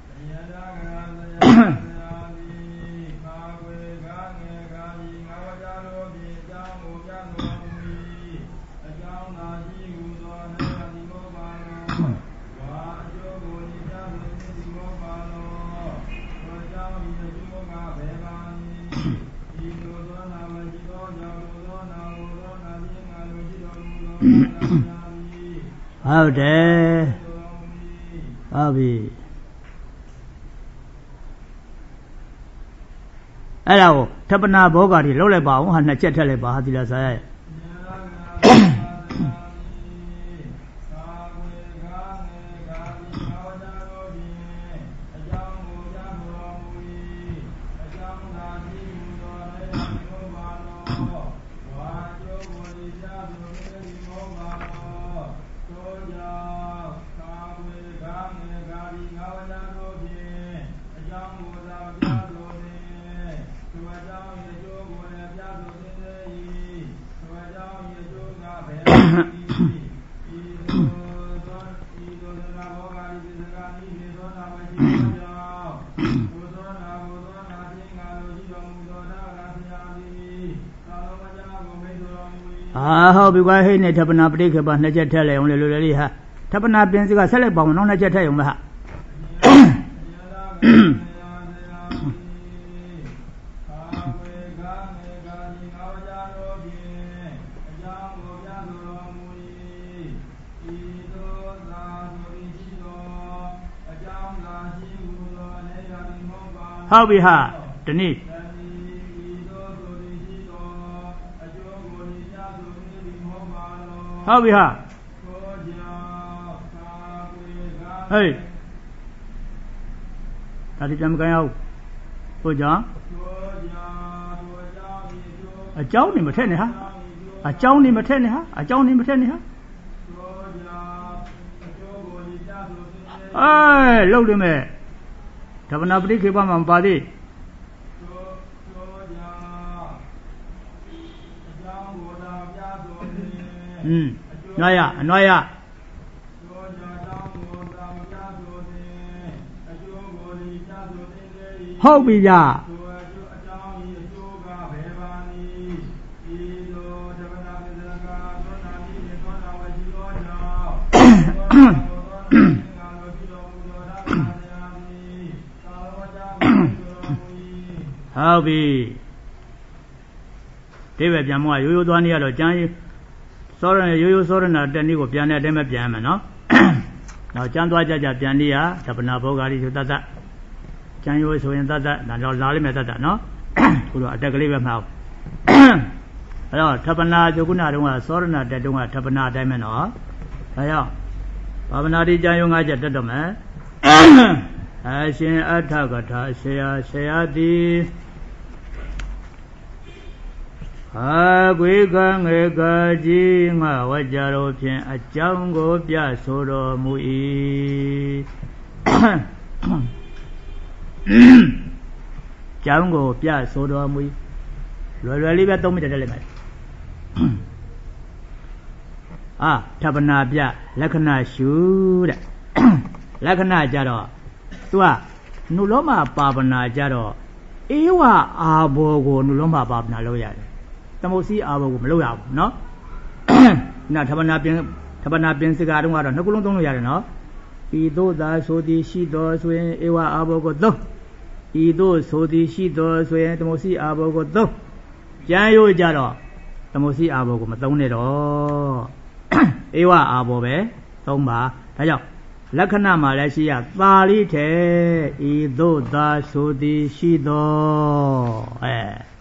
ဟုတ်တယ်ဟုတ်ပြီအဲ့ဒါကိုထပနာဘောဂါတွေလှုပ်လိုက်ပါအောင်ဟာနှစ်ချက်ထက်လိုက်ပါဟာဒီလားဆရာရဲ့ဟုတ်ပြီကွာဟိနေထပနာပဋိခေပနှစ်ချက်ထက်လိုက်အောင်လေလိုလေလေးဟာထပနာပင်စကဆက်လိုက်ပါအောင်နောက်နှစ်ချက်ထက်အောင်မဟာဟုတ်ပြီဟာတနည်းဟုတ်ပြီဟာဟေးဒါဒီကြံမကန်ရအောင်ဟိုကြောင့်အเจ้าနေမထက်နဲ့ဟာအเจ้าနေမထက်နဲ့ဟာအเจ้าနေမထက်နဲ့ဟာလှုပ်တယ်မဲ့ဓမ္မနာပဋိခေပမှာမပါသေးနွားရအနွားရဟုတ်ပြီဗျာဟုတ်ပြီဒီပဲပြန်မွားရိုးရိုးသွားနေရတော့ကျန်းစောရရိုးရိုးစောရနာတက်နည်းကိုပြန်တဲ့အတိုင်းပဲပြန်ရမယ်နော်နောက်ကျန်းသွားကြပြန်နေရဓပနာဘောဂါရီဆိုတတ်ကျန်းရိုးဆိုရင်တတ်တော့လာလိမ့်မယ်တတ်နော်ခုတော့အတက်ကလေးပဲမဟုတ်အဲ့တော့ဓပနာဆိုခုနတုန်းကစောရနာတက်တုန်းကဓပနာအတိုင်းပဲနော်ဒါကြောင့်ဘာဝနာတိကျန်းရိုး၅ချက်တက်တော့မယ်အရှင်အထကထာဆရာသည်ကွေကငေကကြီးငါဝကြတော်ဖြင့်အကြောင်းကိုပြဆိုတော်မူ၏ကြောင်းကိုပြဆိုတော်မူ၏လွယ်လေးပဲ3မိနစ်တက်လိုက်မယ်ထပနာပြလက္ခဏာရှုတဲ့လက္ခဏာကြတော့သူကနုလောမပါပနာကြတော့ဧဝအာဘောကိုနုလောမပါပနာလုပ်ရတယ်သမုတ်စီအာဘောကိုမလုပ်ရဘူးเนาะနာထပနာပြင်စကားတုန်းကတော့နှစ်ခုလုံးသုံးလို့ရတယ်เนาะဤသို့သာဆိုသည်ရှိတော်ဆိုရင်ဧဝအာဘောကိုသုံးဤသို့ဆိုသည်ရှိတော်ဆိုရင်သမုတ်စီအာဘောကိုသုံးကျမ်းရိုးကြတော့သမုတ်စီအာဘောကိုမသုံးနဲ့တော့ဧဝအာဘောပဲသုံးပါဒါကြောင့်လက္ခဏာမှာလည်းရှိရသာလိထဲဤသို့သာဆိုသည်ရှိတော်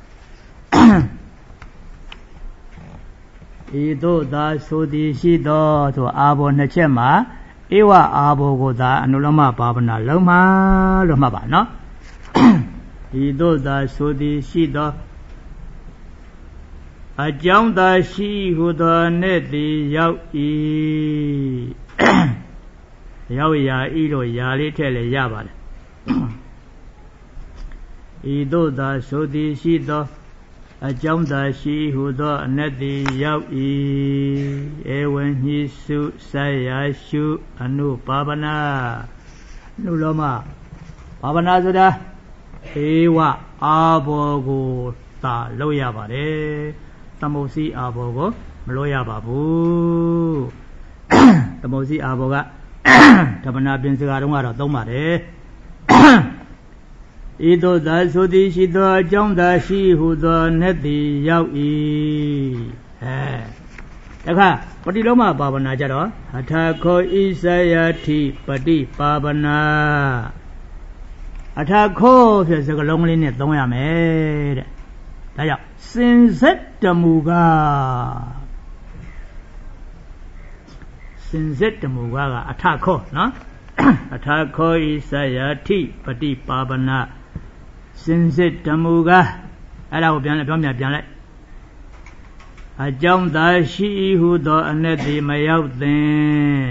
ဤသို့သာဆိုသည်ရှိတော်ဆိုအာဘောနှစ်ချက်မှာဧဝအာဘောကိုသာအနုလမဘာဝနာလုံးမှာလို့မှတ်ပါနော်ဤသို့သာဆိုသည်ရှိတော်အကြောင်းသာရှိဟုသောနဲ့သည်ရောက်၏ရောက်ရာဤတို့ယာလေးထက်လည်းရပါတယ်ဤသို့သာဆိုသည်ရှိသောအကြောင်းသာရှိဟုသောအနက်သည်ရောက်၏ဧဝံညိစုဆက်ရာရှုအနုပါပနာနုလောမပါပနာဆိုတာဧဝအာဘောကိုသာလုပ်ရပါတယ်သမုတ်စီအာဘောကိုမလုပ်ရပါဘူးသမုတ်စီအာဘောကဓပနာပင်စကားတုန်းကတော့သုံးပါတယ်ဤသို့သာဆိုသည်ရှိသောအကြောင်းသာရှိဟုသောနဲ့သည်ရောက်၏တခါပฏิလောမပါဝနာကြတော့အထာခောဣဇယတိပฏิပါဝနာအထာခောဖြစ်စကလုံးလေးနဲ့သုံးရမယ်တဲ့ဒါကြောင့်စင်ဆက်တမူကအထခောနော်အထခောဣဇယတိပฏิပါဝနာစင်စစ်တမူကားအဲ့ဒါကိုပြန်လိုက်အကြောင်းသာရှိဟုသောအ내သည်မရောက်သင်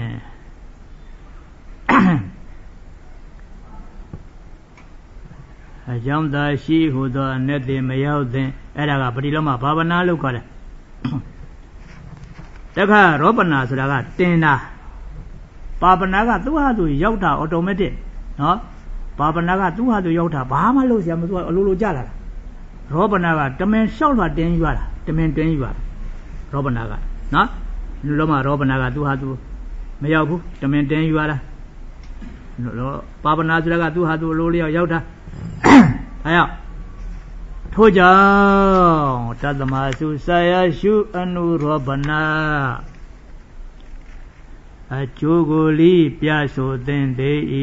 အကြောင်းသာရှိဟုသောအ내သည်မရောက်သင်အဲ့ဒါကပฏิလောမဘာဝနာလို့ခေါ်တယ်တခါရောပနာဆိုတာကတင်တာပါပနာကသူ့ဟာသူရောက်တာအော်တိုမက်တစ်နော်ပါပနာကသူ့ဟာသူရောက်တာဘာမှလုပ်စရာမလိုအလိုလိုကြလာတာရောပနာကတမင်လျှောက်လာတင်းယူရတာတမင်တင်းယူရတာရောပနာကနော်နုလောမရောပနာကသူဟာသူမရောက်ဘူးတမင်တင်းယူရတာပါပနာဆိုတာကသူဟာသူလိုလျောက်ရောက်တာအဲရောက်ထို့ကြောင့်တသမစုဆရာရှုအနုရောပနာအကျိုးကိုလီပြဆိုသင်သေး၏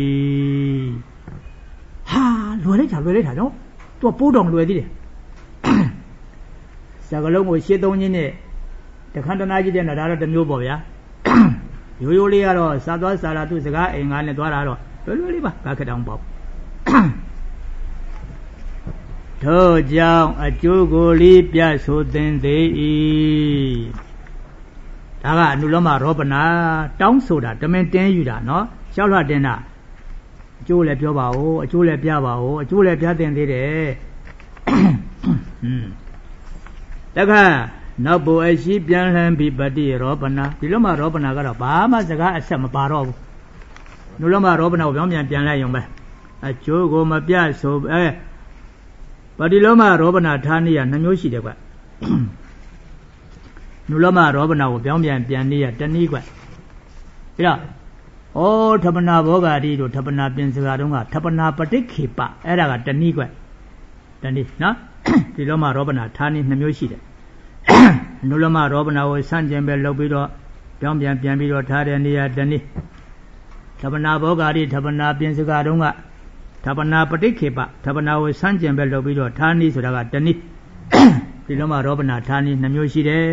ဟာလွယ်လိုက်တာနော်သူကပိုးတော်လွယ်သေးတယ်စကလုံးကိုရှင်းသုံးခြင်းနဲ့တခန္တနာကြီးတဲ့နော်ဒါတော့တစ်မျိုးပေါ့ဗျာရိုးရိုးလေးကတော့စာသွားစာလာသူစကားအိမ်ငါနဲ့သွားတာတော့လွယ်လွယ်လေးပါဘာခက်တောင်ပေါ့ထို့ကြောင့်အကျိုးကိုလီပြဆိုသင်သေး၏ဒါကအနုလောမရောပနာတောင်းဆိုတာတမင်တင်းယူတာနော်လျှောက်လွှတ်တင်တာအကျိုးလည်းပြောပါဦးအကျိုးလည်းပြပါဦးအကျိုးလည်းပြသင်သေးတယ်တခါနောက်ဘုအရှိပြန်လှန်ပြီးပတိရောပနာဒီလိုမှရောပနာကတော့ဘာမှစကားအဆက်မပါတော့ဘူးနုလောမရောပနာကိုပြောင်းပြန်လိုက်ရုံပဲအကျိုးကိုမပြဆိုပတိလောမရောပနာဌာနည်းက2မျိုးရှိတယ်ကွနုလောမရောပနာကိုပြောင်းပြန်နေရတနည်းကွပြီးတော့ထပနာဘောဂာတိတို့ထပနာပြင်စကားတုန်းကထပနာပဋိခေပအဲ့ဒါကတနည်းကွတနည်းနော်ဒီလောမရောပနာဌာနည်း2မျိုးရှိတယ်နုလောမရောပနာကိုဆန့်ကျင်ပဲလုပ်ပြီးတော့ပြောင်းပြန်ပြီးတော့ထားတဲ့နေရာတနည်းထပနာဘောဂာတိထပနာပြင်စကားတုန်းကထပနာပဋိခေပထပနာကိုဆန့်ကျင်ပဲလုပ်ပြီးတော့ဌာနည်းဆိုတာကတနည်းဒီလောမရောပနာဌာနည်း2မျိုးရှိတယ်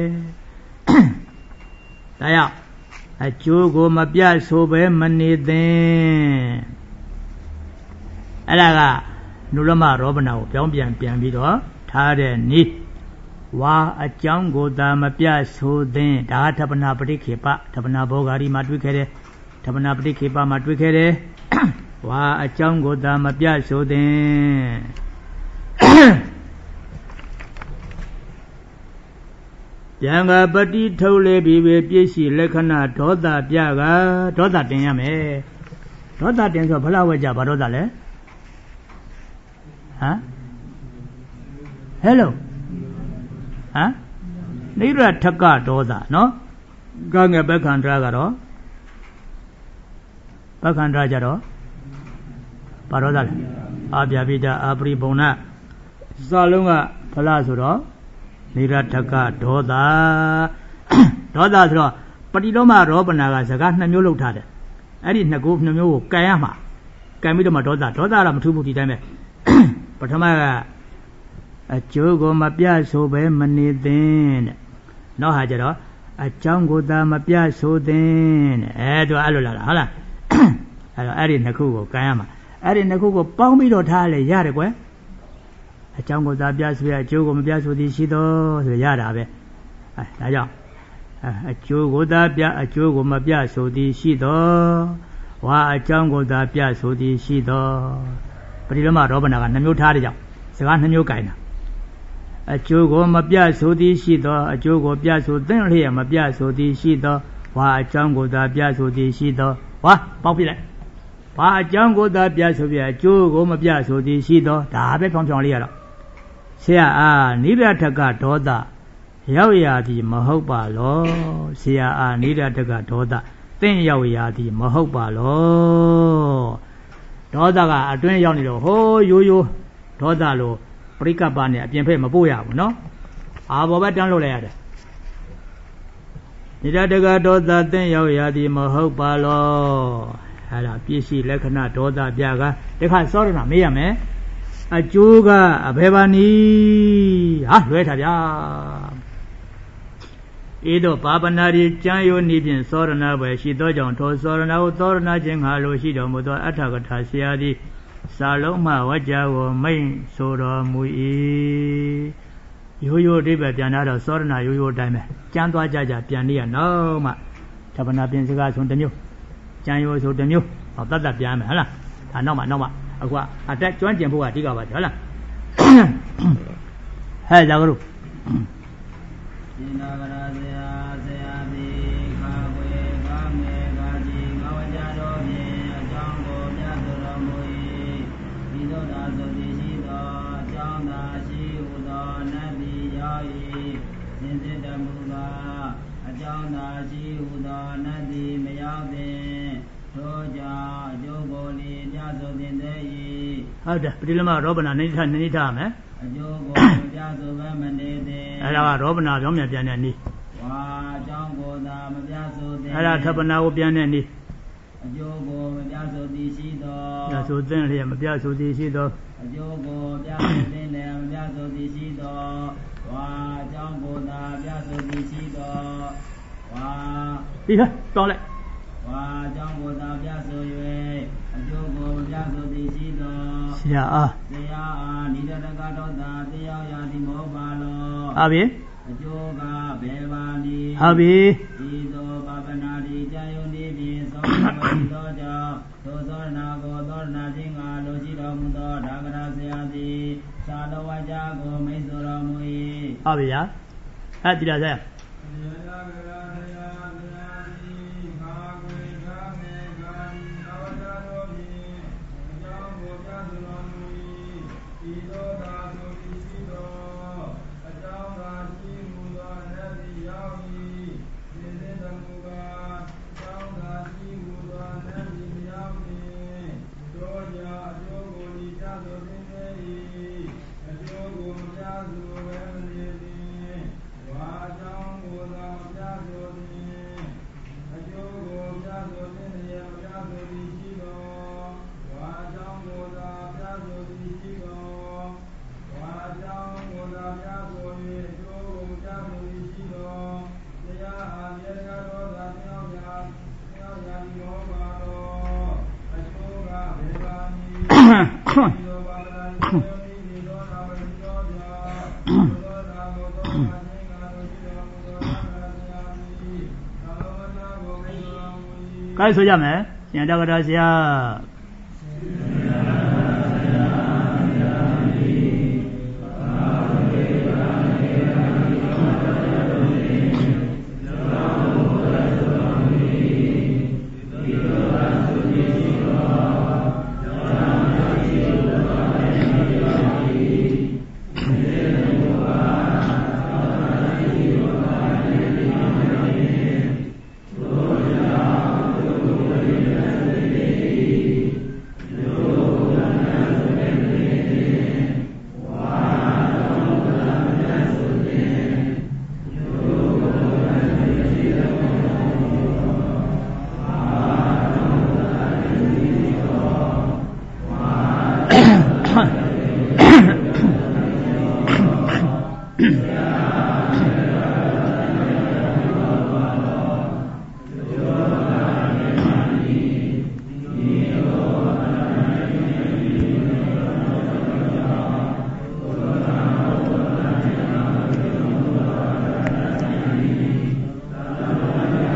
ဒါကြောင့်အကျိုးကိုမပြဆိုပဲမနေသင်အဲ့ဒါကနုလမရောပနာကိုပြောင်းပြန်ပြီးတော့ထားတဲ့နည်းဝါအကြောင်းကိုသာမပြဆိုသင်ဒါထပနာပဋိခေပထပနာဘောဂာရီမှာတွေ့ခဲ့တယ်ထပနာပဋိခေပမှာတွေ့ခဲ့တယ်ဝါအကြောင်းကိုသာမပြဆိုသင်ပြန်ကပတိထုတ်လေပြီးပဲပြည့်ရှိလက္ခဏာဒေါသပြကဒေါသတင်ရမယ်ဒေါသတင်ဆိုဘလောက်ဝဲကြဘာဒေါသလဲဟမ်ဟဲ့လို့ဟမ်နိရထကဒေါသနော်ကငယ်ဘက္ခန္တရာကတော့ဘက္ခန္တရာကြတော့ဘာဒေါသလဲအာပြပိတအာပရိဘုံနာစာလုံးကဖလားဆိုတော့နိရထကဒေါသဆိုတော့ပတိလောမရောပနာကစကား2မျိုးလောက်ထားတယ်အဲ့ဒီ2မျိုးကိုကန်ရမှာကန်ပြီးတော့မှဒေါသကတော့မထူးဘူးဒီတိုင်းပဲပထမကအကျိုးကိုမပြဆိုပဲမနေသင်တဲ့နောက်ဟာကျတော့အကြောင်းကိုသာမပြဆိုသင်တဲ့သူအဲ့လိုလာတာဟုတ်လားအဲ့တော့အဲ့ဒီ2ခုကိုကန်ရမှာအဲ့ဒီ2ခုကိုပေါင်းပြီးတော့ထားလဲရတယ်ကွယ်အကြောင်းကိုသာပြဆိုရအကျိုးကိုမပြဆိုသည်ရှိတော်ဆိုရတာပဲဒါကြောင့်အကျိုးကိုသာပြအကျိုးကိုမပြဆိုသည်ရှိတော်ဝါအကြောင်းကိုသာပြဆိုသည်ရှိတော်ပရိလောမရောပနာက2မျိုးထားတဲ့ကြောင့်စကား2မျိုးကြိုင်တာအကျိုးကိုမပြဆိုသည်ရှိတော်အကျိုးကိုပြဆိုသင်လျက်မပြဆိုသည်ရှိတော်ဝါအကြောင်းကိုသာပြဆိုသည်ရှိတော်ဝါပေါက်ပြလိုက်ဘာအကြောင်းကိုသာပြဆိုပြအကျိုးကိုမပြဆိုသည်ရှိတော်ဒါပဲဖြောင်းလေးရတော့ဆရာနိရထကဒေါသရောက်ရသည်မဟုတ်ပါလောဆရာနိရထကဒေါသသင်ရောက်ရသည်မဟုတ်ပါလောဒေါသကအတွင်းရောက်နေတော့ဟိုးရိုးဒေါသလိုပရိကပ္ပနဲ့အပြင်ဖက်မပို့ရဘူးနော်ဘောပဲတန်းလို့လိုက်ရတယ်နိရထကဒေါသသင်ရောက်ရသည်မဟုတ်ပါလောအဲ့ဒါပြည့်ရှိလက္ခဏာဒေါသပြကတခါစောရဏမေးရမယ်အကျိုးကအဘယ်ပါနည်းလွဲထားဗျာဧသောပါပနာရီကျမ်းယိုနည်းဖြင့်သောရဏပဲရှိသောကြောင့်ထိုသောရဏကိုသောရဏခြင်းငါလိုရှိတော်မူသောအဋ္ဌကထာဆရာသည်စာလုံးမှဝကြကိုမိန်ဆိုတော်မူ၏ရိုးအဓိပ္ပာယ်ပြန်လာတော့သောရဏရိုးအတိုင်းပဲကျမ်းသွားကြပြန်နေရနောက်မှသဗ္ဗနာပြင်စကားဆိုတစ်မျိုးကျမ်းယိုဆိုတစ်မျိုးတတ်ပြန်မယ်ဟုတ်လားဒါနောက်မှအခုအတက်ကျွမ်းကျင်ဖို့ကအဓိကပါဟုတ်လားဟဲ့ဒါကလို့
ဒီနာဂရဇယဇယတိခါဝေကာမေကာကြီးငါဝကြတော်ဖြင့်အကြောင်းကိုပြတော်မူ၏ဒီသောတာသုတိရှိသောအကြောင်းသာရှိဟုသောနတ်ပြည်ရောက်၏သင်္စစ်တမှုသာအကြောင်းသာရှိဟုသောနတ်သည်မရောက်သင်ထိုကြောင့်အကျိုးကိုလီပြဆိုသင်သည်
ဟုတ်တယ်ပတိလမရောပနာနိဋ္ဌာနိဋ္ဌာမယ်
အကျိုးကိုပြဆိုပဲမနေသင်
အဲ့ဒါကရောပနာပြောင်းပြန်တဲ့နည်း
ဝါအကြောင်းကိုသာမပြဆိုသင်
အဲ့ဒါထပ်ပနာကိုပြန်တဲ့နည်း
အကျိုးကိုမပြဆိုသည်ရှိသော
ပြဆိုသင်လျက်မပြဆိုသည်ရှိသော
အကျိုးကိုပြဆိုသင်လျက်မပြဆိုသည်ရှိသောဝါအကြောင်းကိုသာပြဆိုသည်ရှိသောဝါ
ဒီဟဲ့တောင်းလိုက်
ဝါအကြောင်းကိုသာပြဆို၍အကျိုးကိုပြဆိုသည်ရှိသော
ဆရာအား
နိဒတကတော်သာတရားရသည်မဟုတ်ပါလော
ဟုတ်ပြီ
အကျိုးကဘယ်ပါနည်း
ဟုတ်ပြီ
ဤသို့ပါပနာတိကြာယုန်ဒီဖြင့်သောသောကြောင့်သောသောနာကိုသောနာခြင်းကလိုရှိတော်မူသောဒါဂရဆရာသည်သာတော်ဝါကြကိုမိတ်ဆိုတော်မူ၏
ဟုတ်ပြီလားအဲ့ဒီလားဆရာကိုယ်ဆိုကြမယ်ဉာဏ်တော်တော်ဆရာ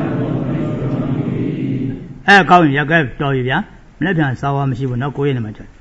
ကောင်းရင်ရက်ကဲတော်ပြီဗျာမနေ့ပြန်စာဝါမရှိဘူးနော်9ရက်နေမှကြာ